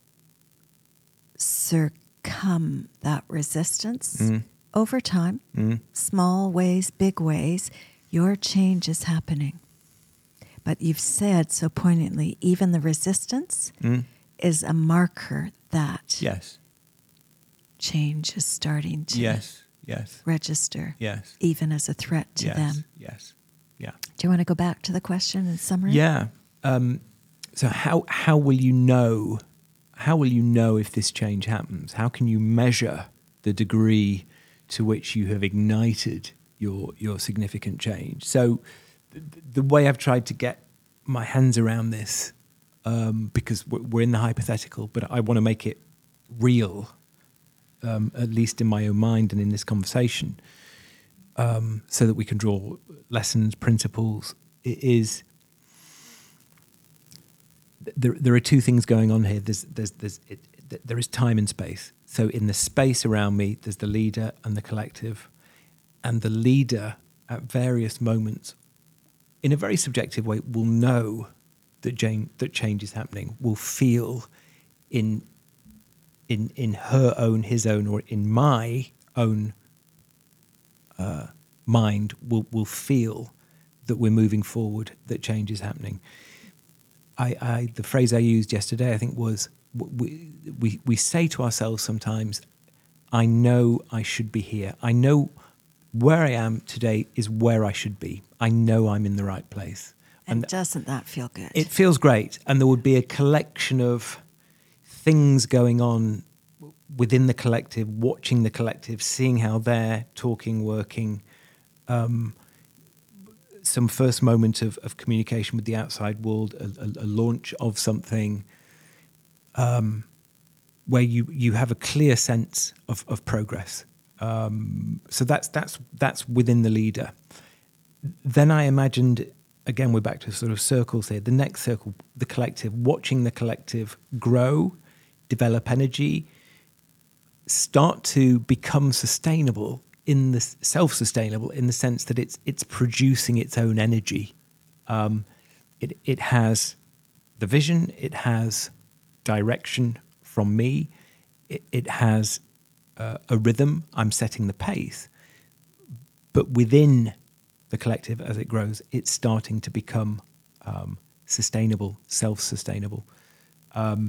circum that resistance Mm. over time, Mm. small ways, big ways, your change is happening. But you've said so poignantly, even the resistance Mm. is a marker that Yes. change is starting to Yes. Yes. register, Yes. even as a threat to yes. them. Yes. Yeah. Do you want to go back to the question in summary? Yeah. Um, so how how will you know? How will you know if this change happens? How can you measure the degree to which you have ignited your your significant change? So the, the way I've tried to get my hands around this, um, because we're we're in the hypothetical, but I want to make it real, um, at least in my own mind and in this conversation, um, so that we can draw lessons, principles. It is there. There are two things going on here. There's, there's, there's, it, there is time and space. So in the space around me, there's the leader and the collective, and the leader at various moments, in a very subjective way, will know that Jane, that change is happening. Will feel in in in her own, his own, or in my own uh, mind, will will feel that we're moving forward, that change is happening. I, I the phrase I used yesterday, I think, was we, we we say to ourselves sometimes, I know I should be here. I know where I am today is where I should be. I know I'm in the right place. And, and doesn't that feel good? It feels great. And there would be a collection of things going on within the collective, watching the collective, seeing how they're talking, working, um, some first moment of, of communication with the outside world, a, a, a launch of something, um, where you, you have a clear sense of, of progress. Um, so that's that's that's within the leader. Then I imagined, again, we're back to sort of circles here. The next circle, the collective, watching the collective grow, develop energy, start to become sustainable in the self-sustainable in the sense that it's it's producing its own energy. Um, it it has the vision, it has direction from me, it, it has uh, a rhythm. I'm setting the pace, but within the collective, as it grows, it's starting to become um, sustainable, self-sustainable, um,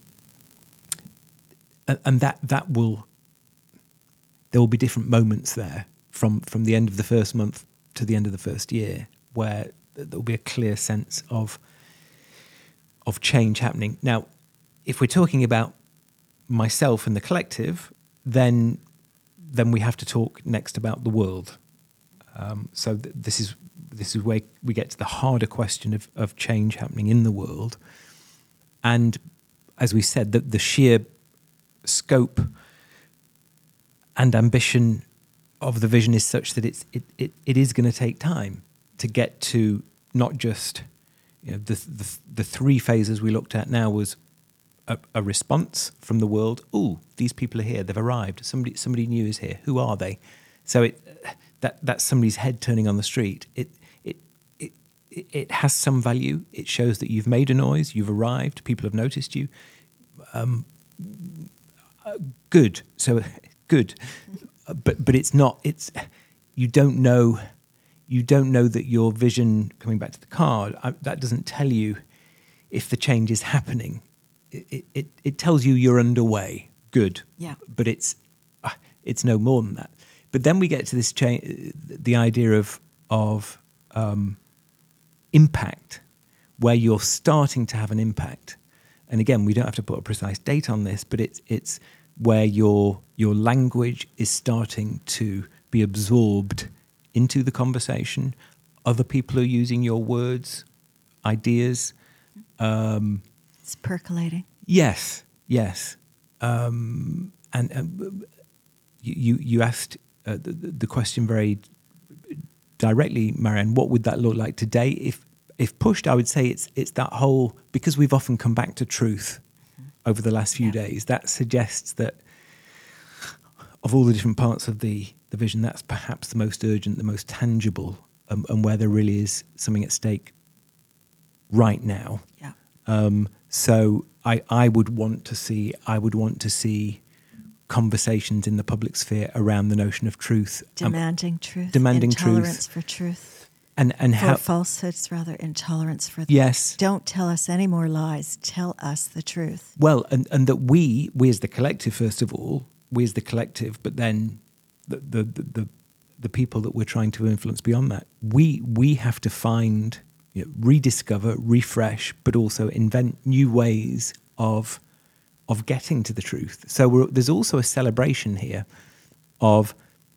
and, and that that will. There will be different moments there from, from the end of the first month to the end of the first year where there will be a clear sense of of change happening. Now, if we're talking about myself and the collective, then then we have to talk next about the world. Um, so th- this is this is where we get to the harder question of, of change happening in the world. And as we said, the, the sheer scope and ambition of the vision is such that it's it it, it is going to take time to get to not just, you know, the the, the three phases we looked at now was a, a response from the world. Oh, these people are here. They've arrived. Somebody somebody new is here. Who are they? So it that that's somebody's head turning on the street. It it it it has some value. It shows that you've made a noise. You've arrived. People have noticed you. Um, uh, good. So. Good, but but it's not. It's you don't know, you don't know that your vision. Coming back to the card, I, that doesn't tell you if the change is happening. It it, it tells you you're underway. Good, yeah. But it's uh, it's no more than that. But then we get to this change, the idea of of um, impact, where you're starting to have an impact. And again, we don't have to put a precise date on this, but it's it's where your your language is starting to be absorbed into the conversation. Other people are using your words, ideas. Um, it's percolating. Yes, yes. Um, and um, you you asked uh, the, the question very directly, Marianne. What would that look like today? If if pushed, I would say it's it's that whole, because we've often come back to truth mm-hmm. over the last few yeah. days. That suggests that of all the different parts of the, the vision, that's perhaps the most urgent, the most tangible, um, and where there really is something at stake right now. Yeah. Um, so I I would want to see I would want to see conversations in the public sphere around the notion of truth, demanding um, truth, demanding intolerance truth. for truth, and and for how falsehoods, rather intolerance for the, yes. Don't tell us any more lies. Tell us the truth. Well, and and that we we as the collective, first of all, we as the collective, but then the the the, the, the people that we're trying to influence beyond that, we we have to find, you know, rediscover, refresh, but also invent new ways of. of getting to the truth. So we're, there's also a celebration here of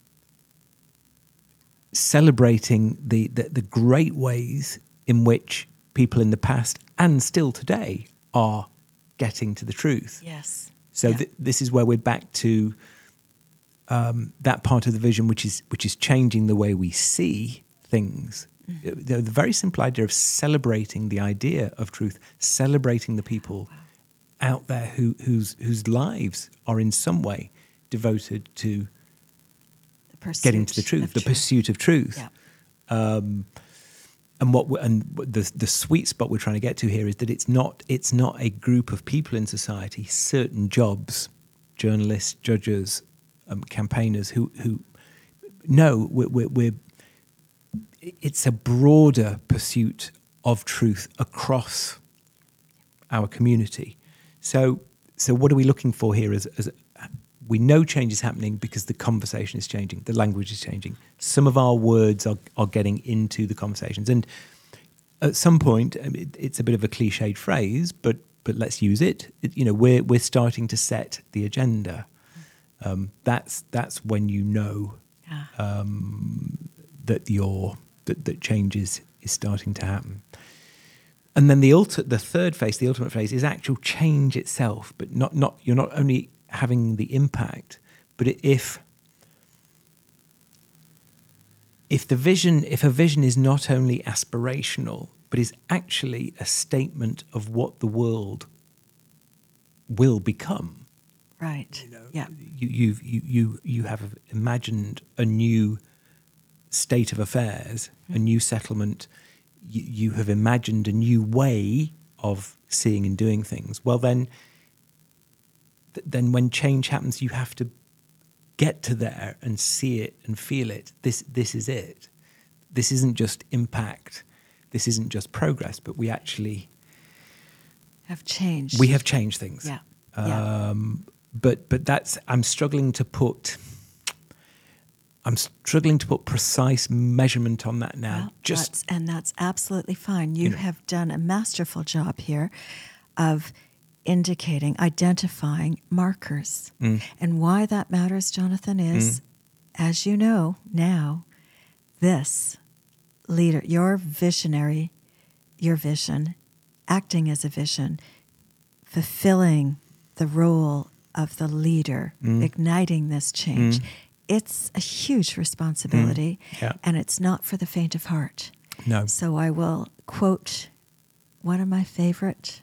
celebrating the, the, the great ways in which people in the past and still today are getting to the truth. Yes. So yeah. th- this is where we're back to um, that part of the vision which is which is changing the way we see things. Mm-hmm. The, the very simple idea of celebrating the idea of truth, celebrating the people wow. out there who whose whose lives are in some way devoted to getting to the truth, the truth. pursuit of truth. Yeah. Um, and what we, and the the sweet spot we're trying to get to here is that it's not it's not a group of people in society, certain jobs, journalists, judges, um, campaigners who who no, we're, we're, we're it's a broader pursuit of truth across our community. So, so what are we looking for here? As, as we know change is happening because the conversation is changing, the language is changing. Some of our words are, are getting into the conversations, and at some point, I mean, it, it's a bit of a cliched phrase, but but let's use it. it you know, we're we're starting to set the agenda. Um, that's that's when you know yeah. um, that your that, that change is, is starting to happen. And then the ulti- the third phase, the ultimate phase, is actual change itself. But not, not you're not only having the impact, but if if the vision, if a vision is not only aspirational, but is actually a statement of what the world will become. Right. You know, yeah. You you've, you you you have imagined a new state of affairs, mm-hmm. a new settlement. You, you have imagined a new way of seeing and doing things. Well, then, th- then when change happens, you have to get to there and see it and feel it. This, this is it. This isn't just impact. This isn't just progress, but we actually have changed. We have changed things. Yeah. Um, yeah. But but that's I'm struggling to put. I'm struggling to put precise measurement on that now. Well, Just that's, and that's absolutely fine. You, you know. have done a masterful job here of indicating, identifying markers. Mm. And why that matters, Jonathan, is, mm. as you know now, this leader, your visionary, your vision, acting as a vision, fulfilling the role of the leader, mm. igniting this change. Mm. It's a huge responsibility, mm, yeah. and it's not for the faint of heart. No. So I will quote one of my favorite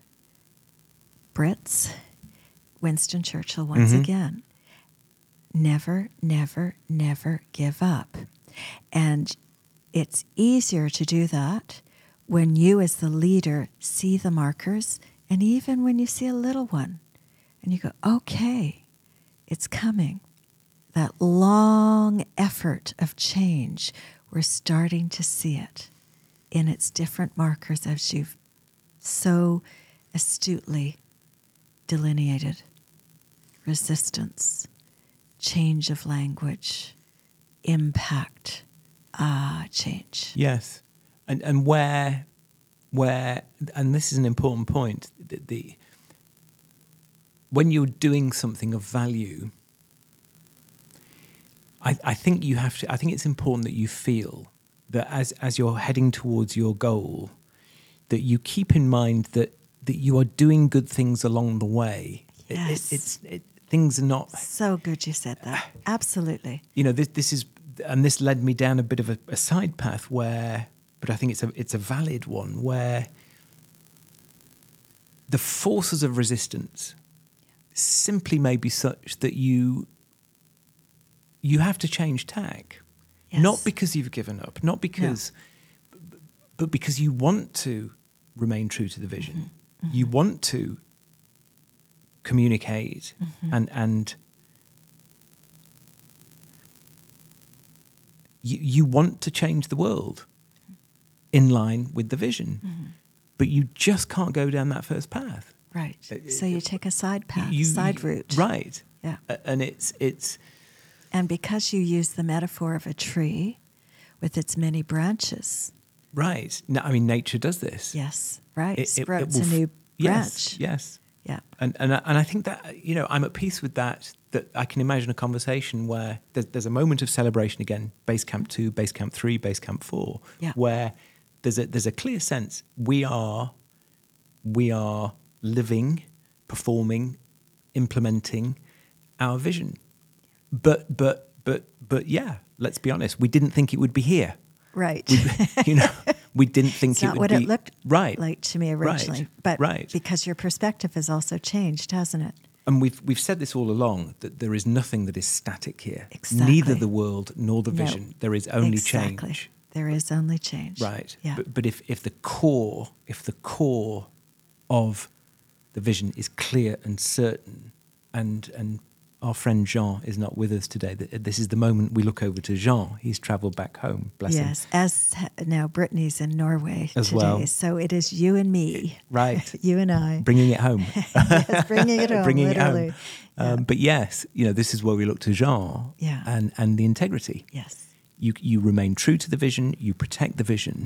Brits, Winston Churchill, once mm-hmm. again. Never, never, never give up. And it's easier to do that when you as the leader see the markers, and even when you see a little one, and you go, okay, it's coming. That long effort of change, we're starting to see it in its different markers as you've so astutely delineated. Resistance, change of language, impact, ah, change. Yes. And and where, where, and this is an important point, the, the when you're doing something of value, I, I think you have to, I think it's important that you feel that as, as you're heading towards your goal, that you keep in mind that, that you are doing good things along the way. Yes. It, it, it's, it, things are not... So good you said that. Absolutely. You know, this, this is, and this led me down a bit of a, a side path where, but I think it's a, it's a valid one, where the forces of resistance simply may be such that you you have to change tack. Yes. Not because you've given up, not because, no. but because you want to remain true to the vision. Mm-hmm. Mm-hmm. You want to communicate mm-hmm. and and you you want to change the world in line with the vision, mm-hmm. but you just can't go down that first path. Right. So you take a side path, you, side route. Right. Yeah. And it's it's. And because you use the metaphor of a tree with its many branches. Right. No, I mean, nature does this. Yes. Right. It, Sprouts it, it a new yes, branch. Yes. Yeah. And and I, and I think that, you know, I'm at peace with that. That I can imagine a conversation where there's, there's a moment of celebration again. Base camp two, base camp three, base camp four. Yeah. Where there's a there's a clear sense we are we are living, performing, implementing our vision. But but but but yeah, let's be honest. We didn't think it would be here. Right. We, you know, we didn't think it's it not would what be it looked right. like to me originally. Right. But right. because your perspective has also changed, hasn't it? And we've we've said this all along that there is nothing that is static here. Exactly. Neither the world nor the vision. No. There is only exactly. change. There is only change. Right. Yeah. But but if if the core if the core of the vision is clear and certain, and and our friend Jean is not with us today. This is the moment we look over to Jean. He's travelled back home, bless him. Yes, as now Brittany's in Norway as today. well. So it is you and me. Right. You and I. Bringing it home. Yes, bringing it home, bringing literally. It home. Um, yeah. But yes, you know, this is where we look to Jean yeah. and, and the integrity. Yes. You you remain true to the vision, you protect the vision,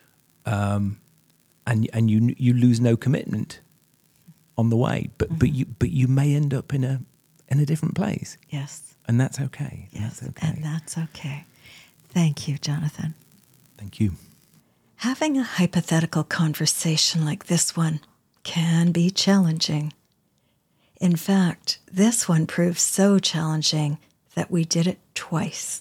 um, and and you you lose no commitment on the way. But mm-hmm. but you but you may end up in a in a different place. Yes. And that's okay. Yes. That's okay. And that's okay. Thank you, Jonathan. Thank you. Having a hypothetical conversation like this one can be challenging. In fact, this one proved so challenging that we did it twice.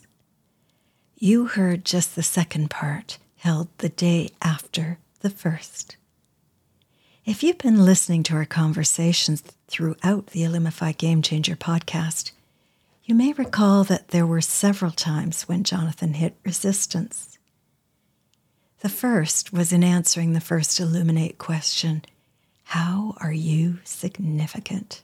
You heard just the second part, held the day after the first. If you've been listening to our conversations throughout the Illumify Game Changer podcast, you may recall that there were several times when Jonathan hit resistance. The first was in answering the first Illuminate question, how are you significant?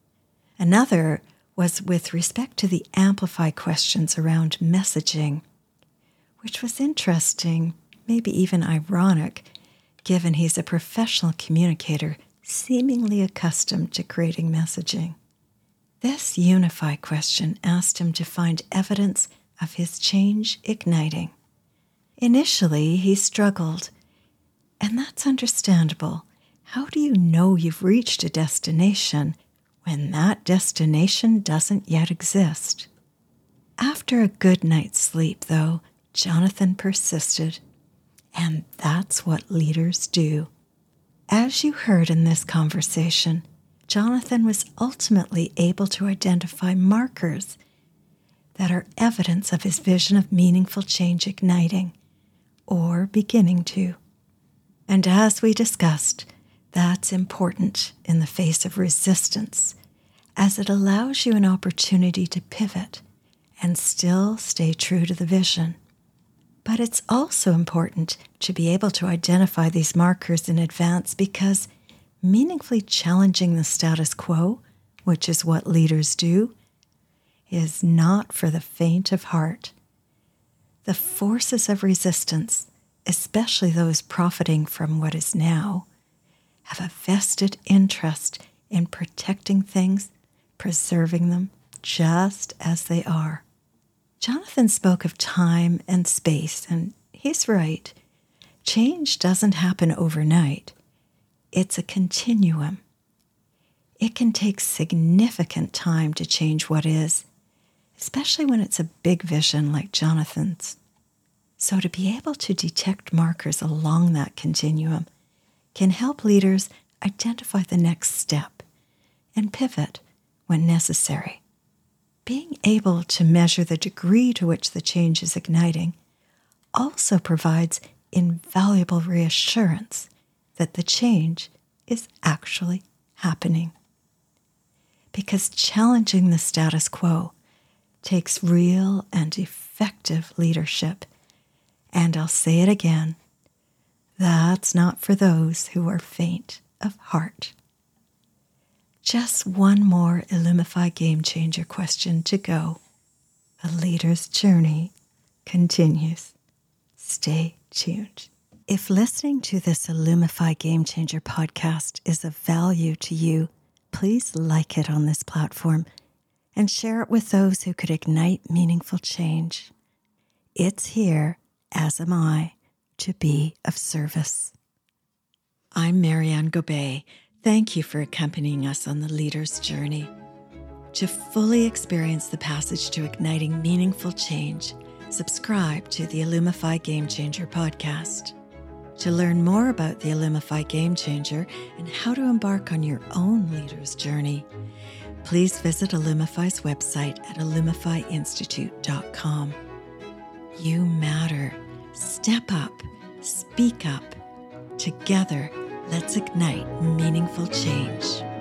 Another was with respect to the Amplify questions around messaging, which was interesting, maybe even ironic, given he's a professional communicator seemingly accustomed to creating messaging. This Unify question asked him to find evidence of his change igniting. Initially, he struggled, and that's understandable. How do you know you've reached a destination when that destination doesn't yet exist? After a good night's sleep, though, Jonathan persisted. And that's what leaders do. As you heard in this conversation, Jonathan was ultimately able to identify markers that are evidence of his vision of meaningful change igniting, or beginning to. And as we discussed, that's important in the face of resistance, as it allows you an opportunity to pivot and still stay true to the vision. But it's also important to be able to identify these markers in advance because meaningfully challenging the status quo, which is what leaders do, is not for the faint of heart. The forces of resistance, especially those profiting from what is now, have a vested interest in protecting things, preserving them just as they are. Jonathan spoke of time and space, and he's right. Change doesn't happen overnight. It's a continuum. It can take significant time to change what is, especially when it's a big vision like Jonathan's. So to be able to detect markers along that continuum can help leaders identify the next step and pivot when necessary. Being able to measure the degree to which the change is igniting also provides invaluable reassurance that the change is actually happening. Because challenging the status quo takes real and effective leadership. And I'll say it again, that's not for those who are faint of heart. Just one more Illumify Game Changer question to go. The leader's journey continues. Stay tuned. If listening to this Illumify Game Changer podcast is of value to you, please like it on this platform and share it with those who could ignite meaningful change. It's here, as am I, to be of service. I'm Marianne Gobet. Thank you for accompanying us on the leader's journey. To fully experience the passage to igniting meaningful change, subscribe to the Illumify Game Changer podcast. To learn more about the Illumify Game Changer and how to embark on your own leader's journey, please visit Illumify's website at illumify institute dot com. You matter. Step up. Speak up. Together, let's ignite meaningful change.